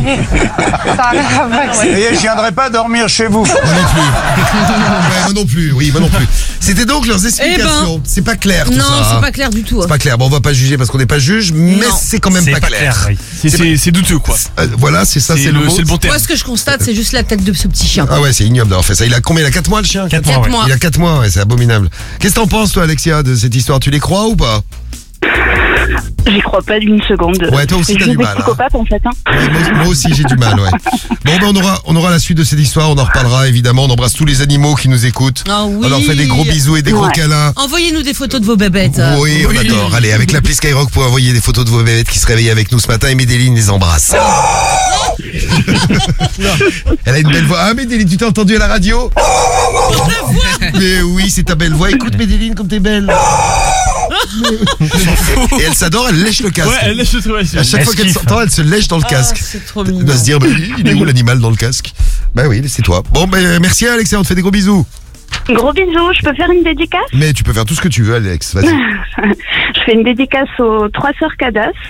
ça a rien à voir avec ça. Et je viendrai pas dormir chez vous. Moi non plus. Ouais, moi non plus, oui, moi non plus. C'était donc leurs explications. C'est pas clair tout Non, ça. c'est hein. pas clair du tout. C'est pas clair. Bon, on va pas juger parce qu'on n'est pas juge, mais Non. c'est quand même C'est pas, pas clair. clair, oui. C'est- C'est c'est douteux, quoi. Euh, voilà, c'est ça, c'est le, mot. c'est le bon terme. Moi, ce que je constate, c'est juste la tête de ce petit chien. Ah ouais, c'est ignoble d'avoir fait ça. Il a combien? Il a quatre mois le chien? Quatre Quatre mois, ouais. mois. Il a quatre mois, ouais, c'est abominable. Qu'est-ce que t'en penses, toi, Alexia, de cette histoire? Tu les crois ou pas? J'y crois pas d'une seconde. Ouais, toi aussi, Je t'as suis du des mal, hein. psychopathes, en fait. Hein. Ouais, moi, moi aussi j'ai du mal, ouais. Bon, ben on aura, on aura la suite de cette histoire, on en reparlera évidemment. On embrasse tous les animaux qui nous écoutent. Ah oui. On leur fait des gros bisous et des gros Ouais. câlins. Envoyez-nous des photos de vos bébêtes. Oui, on adore. Allez, avec l'appli Skyrock pour envoyer des photos de vos bébêtes qui se réveillent avec nous ce matin et Médéline les embrasse. Elle a une belle voix. Ah, Médéline, tu t'es entendue à la radio? Mais oui, c'est ta belle voix. Écoute, Médéline, comme t'es belle. Et elle s'adore, elle lèche le casque. Ouais, elle lèche le truc. À chaque fois qu'elle s'entend, elle se lèche dans le casque. C'est trop Elle mignon. doit se dire, bah, il est où l'animal dans le casque? Bah oui, c'est toi. Bon, ben merci Alexia, on te fait des gros bisous. Gros bisous, je peux faire une dédicace? Mais tu peux faire tout ce que tu veux, Alex, vas-y. Je fais une dédicace aux trois sœurs Cadas,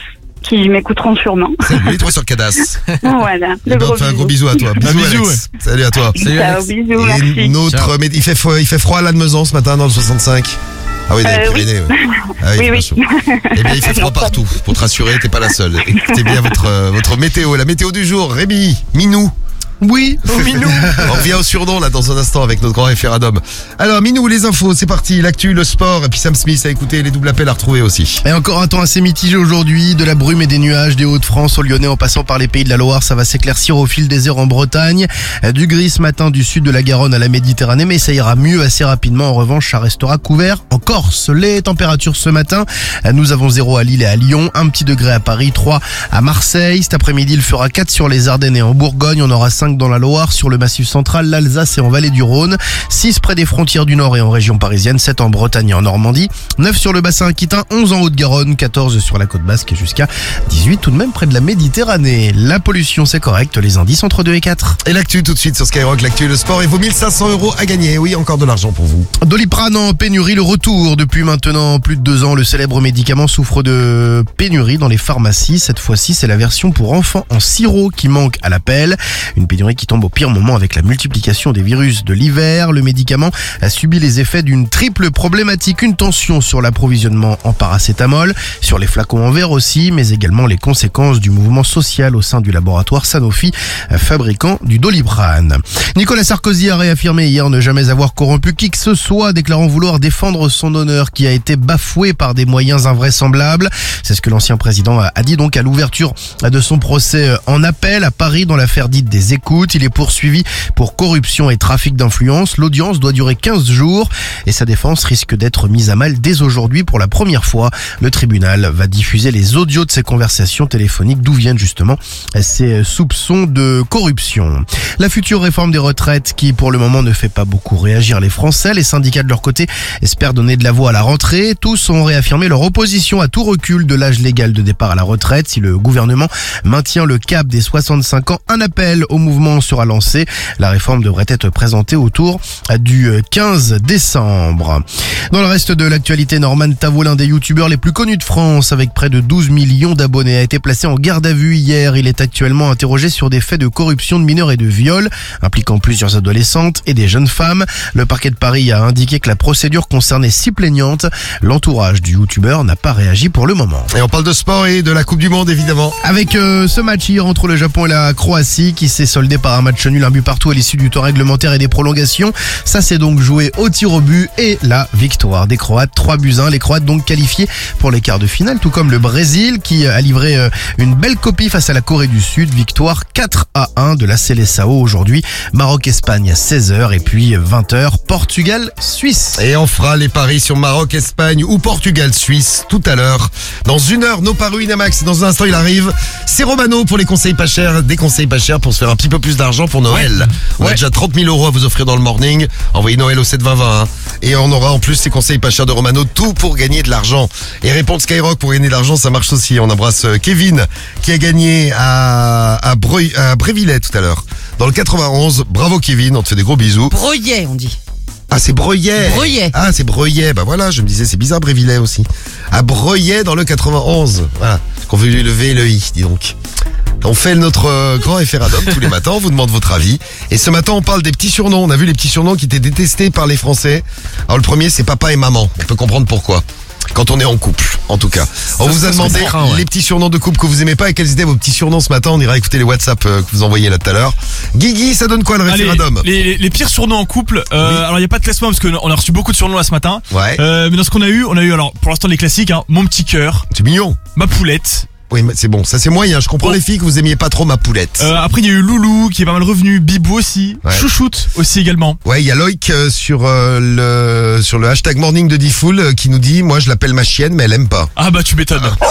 qui m'écouteront sûrement. Salut, toi sur Cadas. Voilà. Eh ben, on te fait un gros bisou à toi. Bisous, bisou, Alex. Salut à toi. Salut, Ciao, bisous, Et merci. notre, mais il fait froid, il fait froid à Lannemezan ce matin dans le soixante-cinq. Ah oui, dans les Euh, oui. Pyrénées. Ouais. Ah Oui, il fait oui. chaud. Eh bien, il fait froid partout. Pour te rassurer, t'es pas la seule. Écoutez bien votre, euh, votre météo. La météo du jour. Rémi, Minou. Oui, Oh, Minou. On revient au surnom là dans un instant avec notre grand référendum. Alors Minou, les infos, c'est parti. L'actu, le sport et puis Sam Smith à écouter, les doubles appels à retrouver aussi. Et encore un temps assez mitigé aujourd'hui, de la brume et des nuages des Hauts-de-France au Lyonnais en passant par les pays de la Loire, ça va s'éclaircir au fil des heures en Bretagne. Du gris ce matin du sud de la Garonne à la Méditerranée, mais ça ira mieux assez rapidement. En revanche, ça restera couvert en Corse. Les températures ce matin, nous avons zéro à Lille et à Lyon, un petit degré à Paris, trois à Marseille. Cet après-midi, il fera quatre sur les Ardennes et en Bourgogne, on aura cinq dans la Loire, sur le Massif central, l'Alsace et en Vallée du Rhône, six près des frontières du Nord et en région parisienne, sept en Bretagne et en Normandie, neuf sur le bassin aquitain, onze en Haute-Garonne, quatorze sur la côte basque et jusqu'à dix-huit tout de même près de la Méditerranée. La pollution c'est correct, les indices entre deux et quatre. Et l'actu tout de suite sur Skyrock, l'actu, le sport et vos mille cinq cents euros à gagner. Oui, encore de l'argent pour vous. Doliprane en pénurie, le retour depuis maintenant plus de deux ans. Le célèbre médicament souffre de pénurie dans les pharmacies. Cette fois-ci, c'est la version pour enfants en sirop qui manque à l'appel. Une pénurie qui tombe au pire moment avec la multiplication des virus de l'hiver. Le médicament a subi les effets d'une triple problématique. Une tension sur l'approvisionnement en paracétamol, sur les flacons en verre aussi, mais également les conséquences du mouvement social au sein du laboratoire Sanofi, fabricant du Doliprane. Nicolas Sarkozy a réaffirmé hier ne jamais avoir corrompu qui que ce soit, déclarant vouloir défendre son honneur qui a été bafoué par des moyens invraisemblables. C'est ce que l'ancien président a dit donc à l'ouverture de son procès en appel à Paris dans l'affaire dite des écoutes. Il est poursuivi pour corruption et trafic d'influence. L'audience doit durer quinze jours et sa défense risque d'être mise à mal dès aujourd'hui. Pour la première fois, le tribunal va diffuser les audios de ces conversations téléphoniques d'où viennent justement ces soupçons de corruption. La future réforme des retraites qui pour le moment ne fait pas beaucoup réagir les Français. Les syndicats de leur côté espèrent donner de la voix à la rentrée. Tous ont réaffirmé leur opposition à tout recul de l'âge légal de départ à la retraite. Si le gouvernement maintient le cap des soixante-cinq ans, un appel au mouvement sera lancé. La réforme devrait être présentée autour du quinze décembre. Dans le reste de l'actualité, Norman Tavo, l'un des youtubeurs les plus connus de France, avec près de douze millions d'abonnés, a été placé en garde à vue hier. Il est actuellement interrogé sur des faits de corruption de mineurs et de viol, impliquant plusieurs adolescentes et des jeunes femmes. Le parquet de Paris a indiqué que la procédure concernait six plaignantes. L'entourage du youtubeur n'a pas réagi pour le moment. Et on parle de sport et de la Coupe du Monde évidemment. Avec euh, ce match hier entre le Japon et la Croatie qui s'est soldé par un match nul, un but partout à l'issue du temps réglementaire et des prolongations. Ça s'est donc joué au tir au but et la victoire des Croates, trois buts à un. Les Croates donc qualifiés pour les quarts de finale, tout comme le Brésil qui a livré euh, une belle copie face à la Corée du Sud. Victoire quatre à un de la Seleção aujourd'hui. Maroc-Espagne à seize heures et puis vingt heures Portugal-Suisse. Et on fera les paris sur Maroc, Espagne ou Portugal, Suisse tout à l'heure. Dans une heure, nos paris Winamax. Dans un instant, il arrive. C'est Romano pour les conseils pas chers. Des conseils pas chers pour se faire un petit peu plus d'argent pour Noël. Ouais. On ouais. a déjà trente mille euros à vous offrir dans le morning. Envoyez Noël au sept vingt vingt. Hein. Et on aura en plus ces conseils pas chers de Romano. Tout pour gagner de l'argent. Et répondre Skyrock pour gagner de l'argent, ça marche aussi. On embrasse Kevin qui a gagné à, à, Breuil, à Brévillais tout à l'heure. Dans le quatre-vingt-onze. Bravo Kevin, on te fait des gros bisous. Breuillet, on dit. Ah, c'est Breuillet. Breuillet. Ah, c'est Breuillet. Bah voilà, je me disais, c'est bizarre Brévillais aussi. À Breuillet dans le quatre-vingt-onze. Voilà. Qu'on veut lui lever le i, dis donc. On fait notre euh, grand référendum tous les matins, on vous demande votre avis. Et ce matin, on parle des petits surnoms. On a vu les petits surnoms qui étaient détestés par les Français. Alors le premier, c'est papa et maman. On peut comprendre pourquoi. Quand on est en couple, en tout cas. On ça, vous a demandé craint, ouais. les petits surnoms de couple que vous aimez pas et quels étaient vos petits surnoms ce matin. On ira écouter les WhatsApp euh, que vous envoyez là tout à l'heure. Guigui, ça donne quoi le référendum? les, les, les pires surnoms en couple. Euh, oui. Alors il y a pas de classement parce qu'on a reçu beaucoup de surnoms là ce matin. Ouais. Euh, mais dans ce qu'on a eu, on a eu alors pour l'instant les classiques. Hein, mon petit cœur. C'est mignon. Ma poulette. Oui, mais c'est bon, ça c'est moyen. Je comprends bon. les filles que vous aimiez pas trop ma poulette. Euh, après il y a eu Loulou qui est pas mal revenu, Bibou aussi, ouais. Chouchoute aussi également. Ouais, il y a Loïc euh, sur euh, le sur le hashtag morning de Diffoul euh, qui nous dit moi je l'appelle ma chienne mais elle aime pas. Ah bah tu m'étonnes. Ah.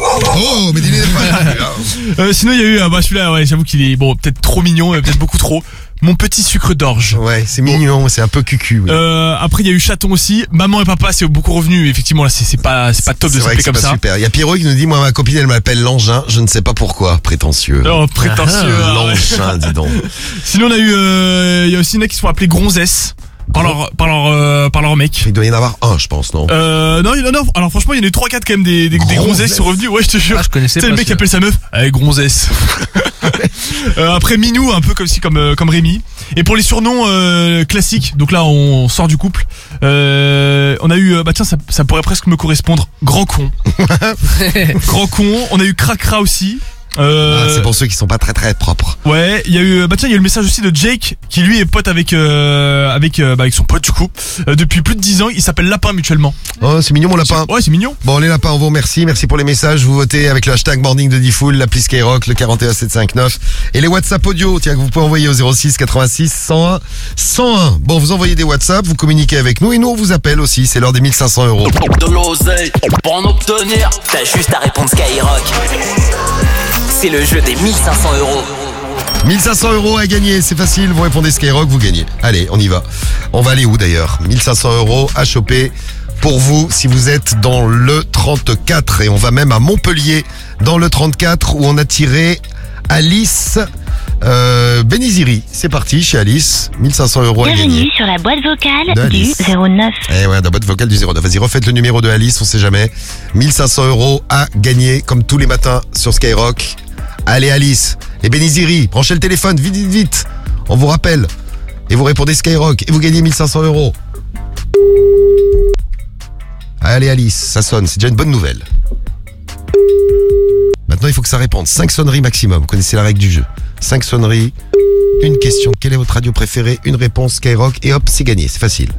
Oh, mais dis-le pas. euh, sinon il y a eu ah bah celui-là ouais, j'avoue qu'il est bon peut-être trop mignon, peut-être beaucoup trop. Mon petit sucre d'orge. Ouais, c'est mignon, bon. C'est un peu cucu. Oui. Euh, après il y a eu chaton aussi. Maman et papa c'est beaucoup revenu. Effectivement là c'est c'est pas c'est pas top c'est de s'appeler comme ça. Super. Il y a Pierrot qui nous dit moi ma copine elle m'appelle l'engin. Je ne sais pas pourquoi. Prétentieux. Oh prétentieux. Ah, l'engin, dis donc. Sinon on a eu euh, il y a aussi une qui se font appeler Gronzesse. par leur, par leur, euh, par leur mec. Il doit y en avoir un, je pense, non? Euh, non, il y en a, alors franchement, il y en a eu trois quatre quand même des, des, des gonzesses qui sont revenus. Ouais, je te jure. Ah, je connaissais C'est pas le mec qui celui-là. appelle sa meuf, avec gonzesse. euh, après Minou, un peu comme si, comme, euh, comme Rémi. Et pour les surnoms, euh, classiques, donc là, on sort du couple. Euh, on a eu, euh, bah tiens, ça, ça pourrait presque me correspondre. Grand con. Grand con. On a eu Cracra aussi. Euh, Ah, c'est pour ceux qui sont pas très très propres. Ouais, il y a eu, bah tiens, il y a eu le message aussi de Jake qui lui est pote avec euh, avec euh, bah, avec son pote du coup euh, depuis plus de dix ans. Il s'appelle Lapin mutuellement. Oh, c'est mignon mon lapin. Ouais, c'est mignon. Bon, les lapins, on vous remercie. Merci pour les messages. Vous votez avec le hashtag Morning de Diffoul, l'appli Skyrock, le quarante et un sept cent cinquante-neuf et les WhatsApp audio. Tiens, que vous pouvez envoyer au zéro six quatre-vingt-six cent un cent un. Bon, vous envoyez des WhatsApp, vous communiquez avec nous et nous on vous appelle aussi. C'est l'heure des mille cinq cents euros. De l'oseille, pour en obtenir, t'as juste à répondre Skyrock. C'est le jeu des mille cinq cents euros. mille cinq cents euros à gagner, c'est facile, vous répondez Skyrock, vous gagnez. Allez, on y va. On va aller où d'ailleurs? mille cinq cents euros à choper pour vous si vous êtes dans le trente-quatre. Et on va même à Montpellier dans le trente-quatre où on a tiré Alice euh, Beniziri. C'est parti chez Alice, mille cinq cents euros à gagner. Bienvenue sur la boîte vocale De du Alice. zéro neuf. Eh ouais, la boîte vocale du zéro neuf. Vas-y, refaites le numéro de Alice, on sait jamais. mille cinq cents euros à gagner, comme tous les matins sur Skyrock. Allez Alice, et Beniziri, branchez le téléphone, vite, vite, vite. On vous rappelle. Et vous répondez Skyrock, et vous gagnez mille cinq cents euros. Allez Alice, ça sonne, c'est déjà une bonne nouvelle. Maintenant, il faut que ça réponde. cinq sonneries maximum, vous connaissez la règle du jeu. cinq sonneries, une question, quelle est votre radio préférée? Une réponse Skyrock, et hop, c'est gagné, c'est facile.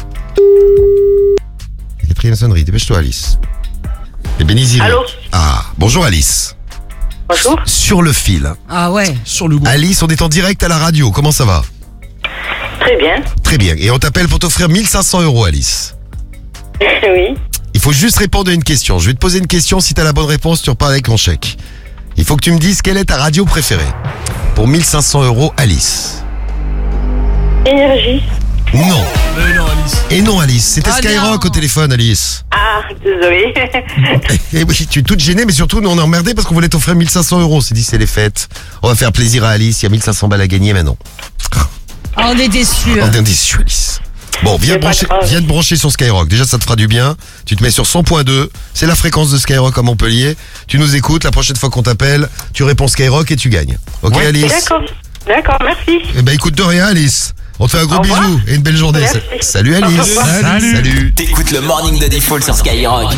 Quatrième sonnerie, dépêche-toi Alice. Et Beniziri. Allô? Ah, bonjour Alice. Bonjour. Sur le fil. Ah ouais. Sur le goût. Alice, on est en direct à la radio, comment ça va? Très bien. Très bien, et on t'appelle pour t'offrir mille cinq cents euros Alice. Oui. Il faut juste répondre à une question. Je vais te poser une question, si t'as la bonne réponse, tu repars avec ton chèque. Il faut que tu me dises quelle est ta radio préférée. Pour mille cinq cents euros Alice. Énergie. Non. Mais non, Alice. Et non Alice, c'était Ah Skyrock non. au téléphone Alice. Ah, désolé. Et oui, tu es toute gênée, mais surtout nous on est emmerdés parce qu'on voulait t'offrir mille cinq cents euros. On s'est dit c'est les fêtes, on va faire plaisir à Alice, il y a mille cinq cents balles à gagner, mais non. Ah, on est déçus. On est déçus Alice. Bon, viens, C'est pas brancher, grave. viens te brancher sur Skyrock. Déjà, ça te fera du bien. Tu te mets sur cent point deux. C'est la fréquence de Skyrock à Montpellier. Tu nous écoutes. La prochaine fois qu'on t'appelle, tu réponds Skyrock et tu gagnes. Ok, Ouais. Alice? D'accord. D'accord, merci. Eh ben, écoute de rien, Alice. On te fait un gros Au revoir. bisou et une belle journée. Merci. Salut, Alice. Au revoir. Salut. Salut. T'écoutes le Morning de Diffoul sur Skyrock.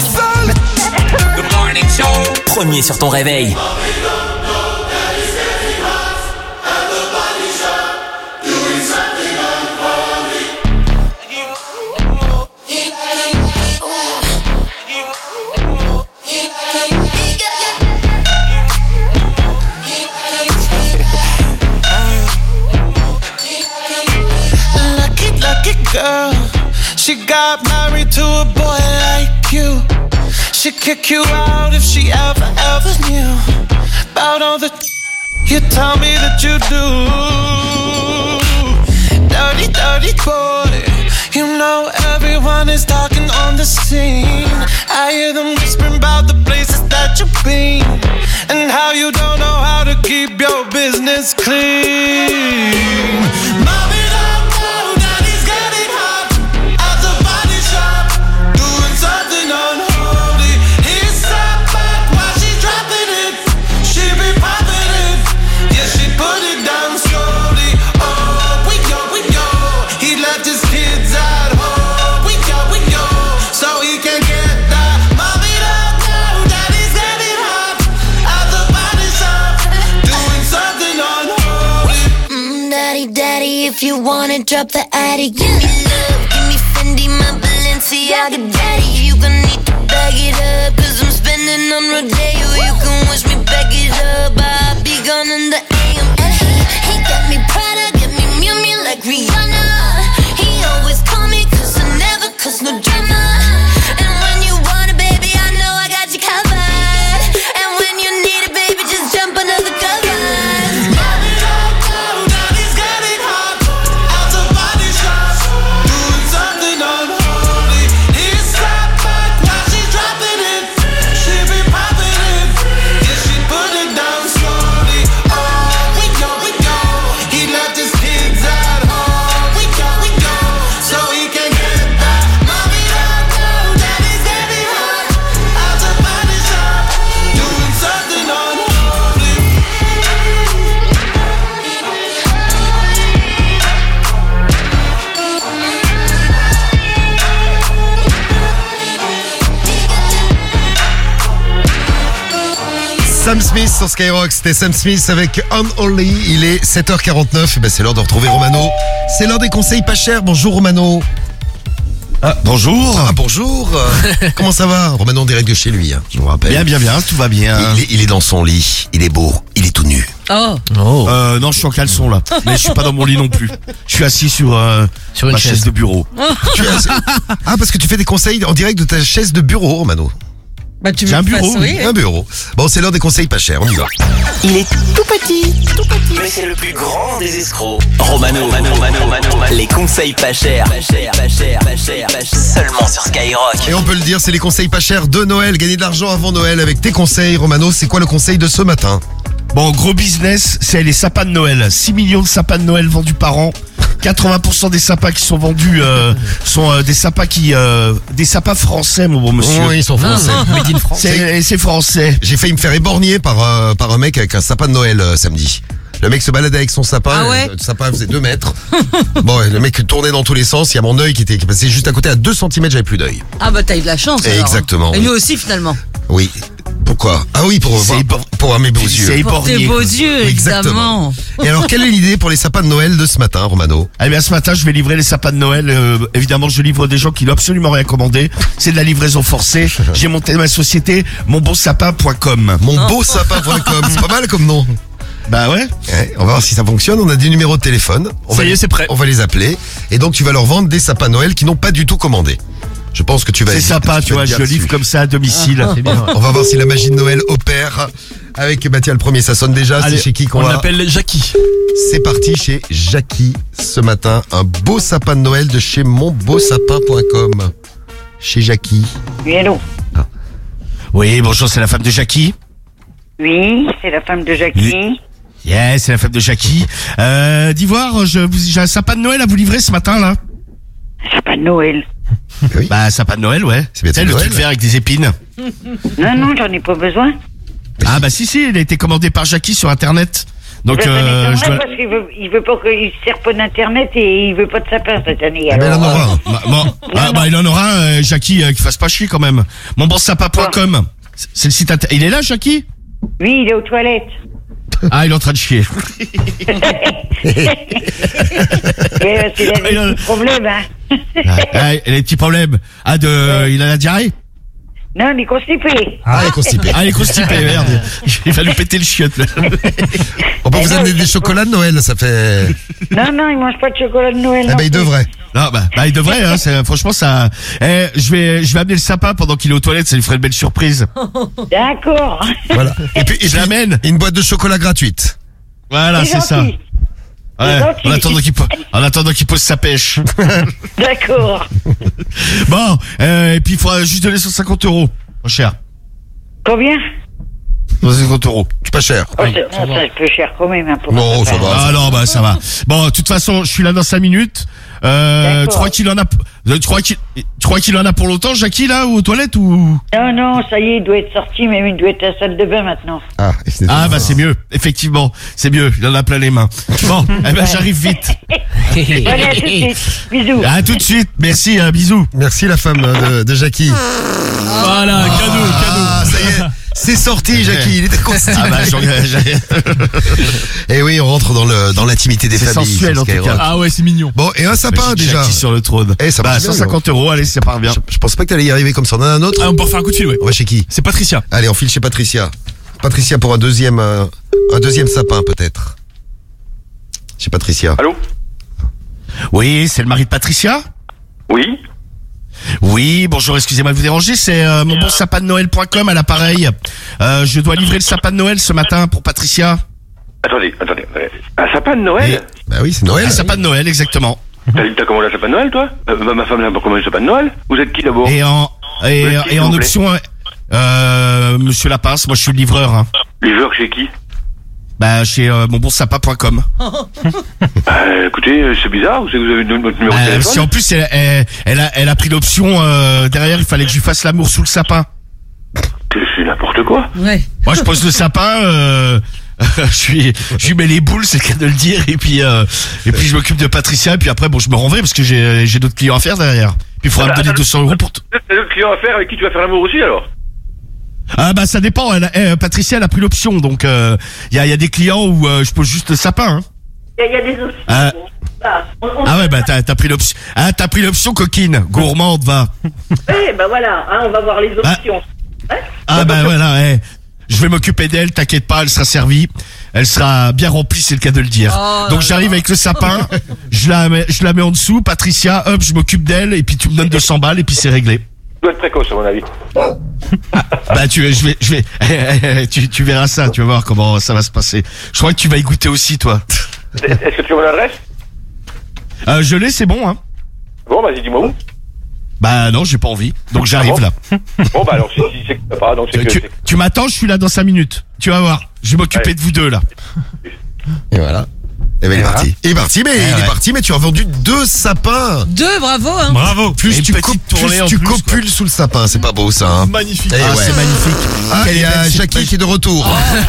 Premier sur ton réveil. Lucky, lucky girl. She got married to a boy like you. She'd kick you out if she ever, ever knew about all the you tell me that you do. Dirty, dirty boy. You know everyone is talking on the scene. I hear them whispering about the places that you've been and how you don't know how to keep your business clean. Mommy, don't know that he's getting hot at the body shop, doing something unholy. He's sat back while she's dropping it. She be popping it, yeah, she put it down slowly. Oh, we go, we go. He left his kids at home. We go, we go. So he can get that. Mommy don't know that he's getting hot at the body shop, doing something unholy. Mm, daddy, daddy, if you wanna drop the attic, give me love, give me Fendi, my Balenciaga daddy. You gon' need to bag it up, cause I'm spending on Rodeo. You can wish me back it up, I'll be gone in the A M. And he, he got me Prada, got me Miu Miu like Rihanna. He always call me cause I never cause no drama. And when you want it, baby, I know I got you covered. And when you need it, baby, just jump under the covers. Mommy don't know that he's getting hot at the body shop, doing Sam Smith sur Skyrock. C'était Sam Smith avec Unholy. Il est sept heures quarante-neuf. Et ben, c'est l'heure de retrouver Romano. C'est l'heure des conseils pas chers. Bonjour Romano. Ah, bonjour. Ah, bonjour. Comment ça va? Romano en direct de chez lui, hein, je vous rappelle. Bien, bien, bien, tout va bien. Il est, il est dans son lit. Il est beau. Il est tout nu. Oh. Oh. Euh, non, je suis en caleçon là. Mais je suis pas dans mon lit non plus. Je suis assis sur, euh, sur une ma chaise. chaise de bureau. Tu es assis- Ah, parce que tu fais des conseils en direct de ta chaise de bureau, Romano. Bah, tu J'ai me un bureau, fasses, oui. Un bureau. Bon, c'est l'heure des conseils pas chers. On y va. Il est tout petit, tout petit, mais c'est le plus grand des escrocs. Romano, Romano, Romano, Romano, Romano. Les conseils pas chers, pas chers, pas chers, pas chers, pas chers, seulement sur Skyrock. Et on peut le dire, c'est les conseils pas chers de Noël. Gagner de l'argent avant Noël avec tes conseils. Romano, c'est quoi le conseil de ce matin? Bon, gros business, c'est les sapins de Noël. six millions de sapins de Noël vendus par an. quatre-vingts pour cent des sapins qui sont vendus euh, sont euh, des sapins qui euh, des sapins français, mon bon monsieur. Oui, ils sont français. Made in France. C'est c'est français. J'ai failli me faire éborgner par, euh, par un mec avec un sapin de Noël euh, samedi. Le mec se baladait avec son sapin, Ah ouais le sapin faisait deux mètres. Bon, et le mec tournait dans tous les sens, il y a mon œil qui était qui passait juste à côté à deux centimètres, j'avais plus d'œil. Ah bah t'as eu de la chance. alors. Exactement, Et oui. nous aussi finalement. Oui. Pourquoi? Ah oui, pour, C'est pour, ébor- pour voir mes beaux yeux. C'est Pour tes éborgné. beaux quoi. yeux, Exactement. évidemment. Et alors, quelle est l'idée pour les sapins de Noël de ce matin, Romano? Eh bien, ce matin, je vais livrer les sapins de Noël. Euh, évidemment, je livre des gens qui n'ont absolument rien commandé. C'est de la livraison forcée. J'ai monté ma société, mon bon sapin point com. Mon beau sapin point com, c'est pas mal comme nom. Bah ouais. Ouais, on va voir si ça fonctionne. On a des numéros de téléphone. On Ça va y est, les- c'est prêt. On va les appeler. Et donc, tu vas leur vendre des sapins de Noël qui n'ont pas du tout commandé. Je pense que tu vas C'est être- sympa, vas tu vois, être je bien livre dessus. comme ça à domicile. C'est bien. On va voir si la magie de Noël opère. Avec, bah tiens, le premier, ça sonne déjà. Allez, C'est chez qui qu'on on va? l'appelle Jackie. C'est parti chez Jackie ce matin. Un beau sapin de Noël de chez mon beau sapin point com. Chez Jackie. Oui, allô? Oui, bonjour, c'est la femme de Jackie. Oui, c'est la femme de Jackie. Yes, c'est la femme de Jackie. Euh, d'Ivoire, je vous, j'ai un sapin de Noël à vous livrer ce matin, là. Un sapin de Noël. Oui. Bah, sapin de Noël, ouais. C'est bientôt Tu sais, le Noël. truc vert avec des épines. Non, non, j'en ai pas besoin. Ah, bah si, si, il a été commandé par Jackie sur Internet. Donc, Ben, ça euh, m'étonnerait je dois... parce qu'il veut, il veut pas qu'il se sert pas d'internet et il veut pas de sapin cette année. Eh ben, Alors, il en aura un. Bah, bon, ah, bah, il en aura un, euh, Jackie, euh, qui fasse pas chier quand même. Mon bon sapin point com. C'est c'est le site inter... Il est là, Jackie? oui, il est aux toilettes. Ah, il est en train de chier. Et, euh, c'est la- Il a- le problème, hein. Ah, ah, il a des petits problèmes. Ah, de, il a la diarrhée? Non, il est constipé. Ah, il est constipé. Ah, il est constipé, merde. Il va lui péter le chiotte, là. On peut vous amener des chocolats de Noël, ça fait... Non, non, il mange pas de chocolat de Noël. Ah non bah, il plus. devrait. Non, bah, bah, il devrait, hein, c'est, franchement, ça, eh, je vais, je vais amener le sapin pendant qu'il est aux toilettes, ça lui ferait une belle surprise. D'accord. Voilà. Et puis, et Je puis, l'amène. une boîte de chocolat gratuite. Voilà, C'est c'est ça. gentil. Ouais, gentil. en attendant qu'il po- en attendant qu'il pose sa pêche. D'accord. Bon, euh, et puis il faudra juste donner cent cinquante euros. Mon cher. Combien? cent cinquante euros. C'est pas cher. Oh, c'est oh, c'est un peu cher quand même. Hein, pour Non, un ça sapin. va. Ah non, bah ça va. Bon, de toute façon, je suis là dans cinq minutes. Euh, tu D'accord. crois qu'il en a, tu crois qu'il, tu crois qu'il en a pour longtemps, Jackie, là, ou aux toilettes, ou? Non, non, ça y est, il doit être sorti, mais il doit être à la salle de bain maintenant. Ah, et c'est- Ah, bah c'est mieux. Effectivement, c'est mieux. Il en a plein les mains. Bon, eh ben j'arrive vite. Allez, à tout de suite. Bisous. À tout de suite. Merci, un bisou. Merci la femme de, de Jackie. Voilà, cadeau, Ah, ça y est. C'est sorti, Jackie. Il était constipé. Ah bah, j'en- Et oui, on rentre dans le dans l'intimité des C'est familles. sensuel, sur en tout Skyrock. cas. Ah ouais, c'est mignon. Bon, et un sapin déjà. Jackie sur le trône. Eh, ça bah, marche bien, cent cinquante euros, allez, ça part bien. Je, je pensais pas que t'allais y arriver comme ça. On en a un autre. Ah, on peut refaire un coup de fil, ouais. On va chez qui? C'est Patricia. Allez, on file chez Patricia. Patricia pour un deuxième euh, un deuxième sapin peut-être. Chez Patricia. Allô? Oui, c'est le mari de Patricia? Oui? Oui, bonjour, excusez-moi de vous déranger, c'est euh, mon bon sapin de Noël point com à l'appareil. Euh, je dois livrer le sapin de Noël ce matin pour Patricia. Attendez, attendez. euh, Un sapin de Noël? Bah oui, c'est Noël. Un sapin de Noël, exactement. T'as t'as commandé un sapin de Noël, toi? Euh, ma- Ma femme n'a pas commandé un sapin de Noël? Vous êtes qui d'abord? Et en, et, Oui, s'il et vous en plaît. option, euh, monsieur Lapince, moi je suis le livreur. Hein. Livreur chez qui? Bah, chez euh, mon bon sapin point com. Bah, écoutez, euh, c'est bizarre, c'est que vous avez notre numéro de Euh, téléphone? si en plus elle, elle, elle a, elle a pris l'option euh, derrière, il fallait que je lui fasse l'amour sous le sapin. C'est n'importe quoi. Ouais. Moi je pose le sapin, euh, je suis, je lui mets les boules, c'est le cas de le dire, et puis euh, et puis je m'occupe de Patricia, et puis après bon je me renverrai parce que j'ai j'ai d'autres clients à faire derrière. Puis il faudra me donner deux cents euros pour tout. C'est le client à faire avec qui tu vas faire l'amour aussi alors? Ah bah ça dépend, elle a- eh, Patricia elle a pris l'option, donc il euh, y, a, y a des clients où euh, je pose juste le sapin. Hein. Il y, a des options. Ah, Ah, on- on- ah ouais bah t'as, t'as pris l'option. Ah t'as pris l'option coquine, gourmande va. Oui, bah voilà, hein, on va voir les options. Hein Ah bah voilà, eh. Je vais m'occuper d'elle, t'inquiète pas, elle sera servie. Elle sera bien remplie, c'est le cas de le dire. Oh Donc j'arrive avec le sapin, je la mets, je la mets en dessous, Patricia, hop, je m'occupe d'elle, et puis tu me donnes deux cents balles, et puis c'est réglé. Tu dois être précoce, à mon avis. Bah tu, je vais, je vais, tu, tu verras ça, tu vas voir comment ça va se passer. Je crois que tu vas y goûter aussi, toi. Est-ce que tu veux mon adresse? Euh, je l'ai, c'est bon, hein. Bon, vas-y, dis-moi où. Bah non, j'ai pas envie, donc j'arrive Ah là. Bon, bah alors, si, si c'est que t'as pas, donc c'est que... Tu, c'est- tu m'attends, je suis là dans cinq minutes. Tu vas voir, je vais m'occuper Ouais. de vous deux là. Et voilà. Et ben il est parti. Il est parti, mais il est parti, mais tu as vendu deux sapins. Deux, bravo, hein. Bravo. Plus Et une tu, petite cop- tournée plus en tu plus, copules sous le sapin, c'est pas beau ça. Hein. Magnifique. Eh Ah, ouais. c'est magnifique. Ah, Quelle il y est a belle cette Jackie magie. qui est de retour.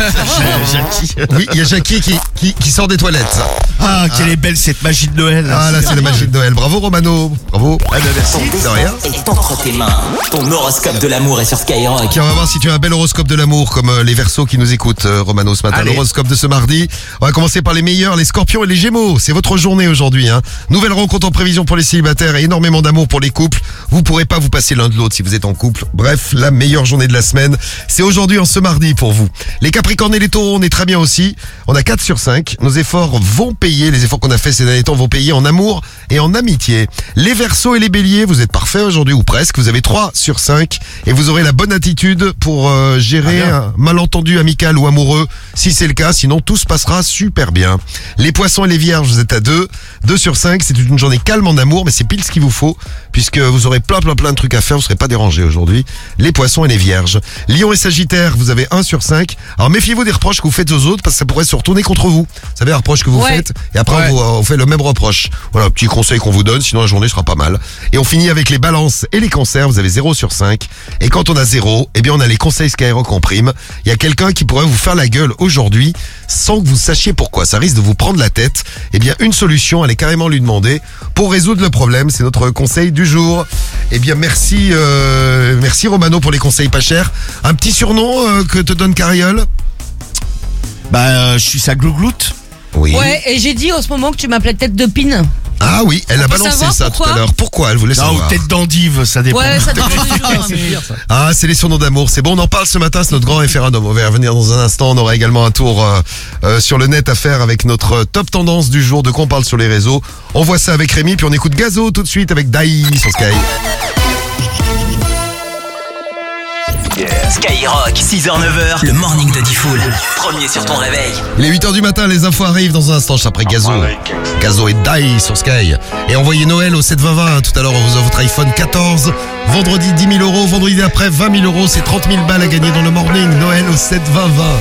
Jackie. Oui, il y a Jackie qui, qui, qui sort des toilettes. Ah, quelle est belle cette magie de Noël. Ah là, c'est la magie de Noël. Bravo Romano. Bravo. Ah, bah, merci. De rien. est entre tes mains. Ton horoscope de l'amour est sur Skyrock. Ok, on va voir si tu as un bel horoscope de l'amour comme euh, les Verseaux qui nous écoutent, euh, Romano, ce matin. Allez. L'horoscope de ce mardi. On va commencer par les meilleurs, les Scorpions et les Gémeaux. C'est votre journée aujourd'hui. Hein. Nouvelle rencontre en prévision pour les célibataires et énormément d'amour pour les couples. Vous pourrez pas vous passer l'un de l'autre si vous êtes en couple. Bref, la meilleure journée de la semaine, c'est aujourd'hui en ce mardi pour vous. Les Capricornes et les Taureaux, on est très bien aussi. On a quatre sur cinq. Nos efforts vont payer. Les efforts qu'on a fait ces derniers temps vont payer en amour et en amitié. Les Verseaux et les Béliers, vous êtes parfaits aujourd'hui ou presque. Vous avez trois sur cinq et vous aurez la bonne attitude pour euh, gérer un malentendu amical ou amoureux si c'est le cas. Sinon, tout se passera super bien. Les Poissons et les Vierges, vous êtes à deux. deux sur cinq, c'est une journée calme en amour, mais c'est pile ce qu'il vous faut puisque vous aurez plein plein plein de trucs à faire. Vous serez pas dérangés aujourd'hui. Les Poissons et les Vierges. Lion et Sagittaire, vous avez un sur cinq. Alors méfiez-vous des reproches que vous faites aux autres parce que ça pourrait se retourner contre vous. Vous savez, les reproches que vous Ouais. faites et après Ouais. on, vous, on fait le même reproche. Voilà, petit conseil qu'on vous donne, sinon la journée sera pas mal. Et on finit avec les Balances et les Cancers, vous avez zéro sur cinq. Et quand on a zéro, eh bien on a les conseils Skyrock en prime. Il y a quelqu'un qui pourrait vous faire la gueule aujourd'hui sans que vous sachiez pourquoi. Ça risque de vous prendre la tête. Eh bien une solution, allez carrément lui demander pour résoudre le problème. C'est notre conseil du jour. Eh bien merci, euh, merci Romano pour les conseils pas chers. Un petit surnom euh, que te donne Cariole? Bah, euh, je suis sa glougloute. Oui. Ouais, et j'ai dit en ce moment que tu m'appelais tête de pine. Ah oui, elle a On peut balancé savoir ça tout pourquoi à l'heure. Pourquoi elle voulait Non, savoir? ou tête d'endive, ça dépend. Ouais, ça dépend du jour. hein. Ah, c'est les surnoms d'amour. C'est bon, on en parle ce matin, c'est notre grand référendum. On va y revenir dans un instant. On aura également un tour euh, euh, sur le net à faire avec notre top tendance du jour, de quoi on parle sur les réseaux. On voit ça avec Rémi, puis on écoute Gazo tout de suite avec Dai sur Sky. Skyrock, six heures neuf heures, le morning de Diffoul. Premier sur ton réveil. Il est huit heures du matin, les infos arrivent dans un instant, juste après Gazo. Gazo et Dai sur Sky. Et envoyez Noël au sept vingt vingt. Tout à l'heure, on vous offre votre iPhone quatorze. Vendredi, dix mille euros. Vendredi d'après, vingt mille euros. C'est trente mille balles à gagner dans le morning. Noël au sept vingt vingt.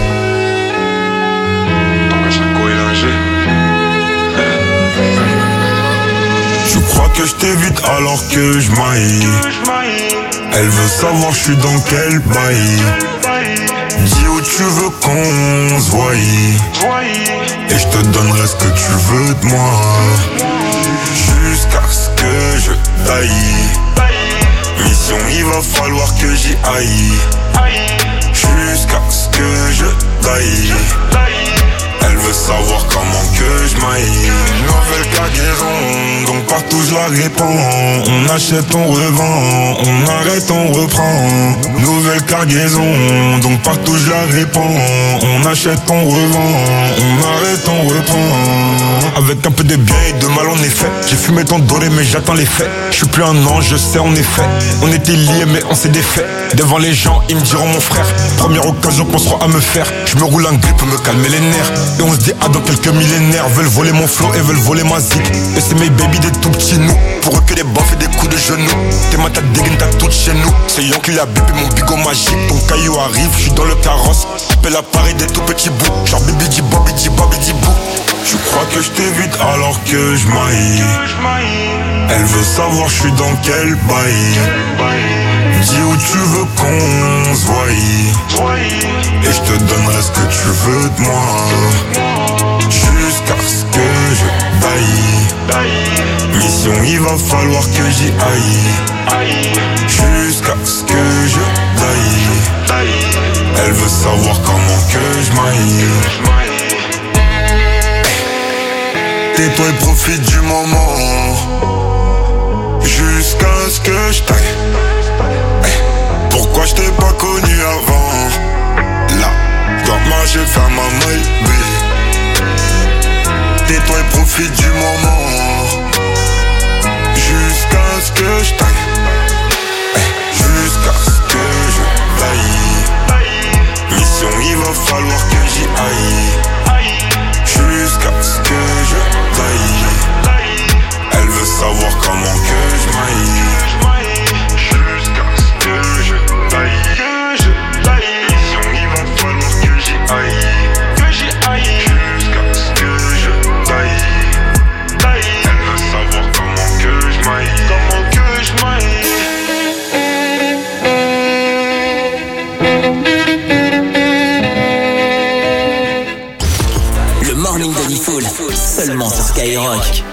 Je crois que je t'évite alors que je maille. Elle veut savoir je suis dans quel bail. Dis où tu veux qu'on se voie. Et je te donnerai ce que tu veux de moi. Jusqu'à ce que je taille. Mission, il va falloir que j'y aille. Jusqu'à ce que je taille. Elle veut savoir comment que je maille. Nouvelle cargaison, donc partout je la répands. On achète, on revend, on arrête, on reprend. Nouvelle cargaison, donc partout je la répands. On achète, on revend, on arrête, on reprend. Avec un peu de bien et de mal en effet. J'ai fumé ton doré mais j'attends les faits. Je suis plus un ange, je sais en effet. On était liés mais on s'est défait. Devant les gens, ils me diront mon frère. Première occasion, penseront à me faire. Je me roule un grip pour me calmer les nerfs. Et on se dit ah dans quelques millénaires. Veulent voler mon flow et veulent voler ma zik. Et c'est mes baby des tout petits nous. Pour eux que des baffes et des coups de genoux. Tes mains t'as dégaine t'as tout chez nous. C'est Yon qui l'a bipé mon bigot magique. Ton caillou arrive, je suis dans le carrosse. Appelle à Paris des tout petits bouts. Genre bibi di bobi di bobi di bou. Tu crois que je t'évite alors que je maille. Elle veut savoir je suis dans quel bail. Dis où tu veux qu'on se voie. Et je te donnerai ce que tu veux de moi. Jusqu'à ce que je taille. Mission, il va falloir que j'y aille. Jusqu'à ce que je taille. Elle veut savoir comment que je m'aille. Tais-toi et profite du moment jusqu'à ce que je taille. Pourquoi je t'ai pas connu avant? Là, je dois marcher faire ma maille. Tais-toi et profite du moment jusqu'à ce que je taille. Jusqu'à ce que je taille. Mission, il va falloir que j'y aille. Jusqu'à ce que je taille. Elle veut savoir comment que je m'aille. Jusqu'à ce que je taille. Que je taille. Mission, il va falloir que j'y aille. Que j'y aille. Jusqu'à ce que je taille. Taille. Elle veut savoir comment que je m'aille. Comment que je m'aille. Le morning de Diffoul, seulement sur Skyrock.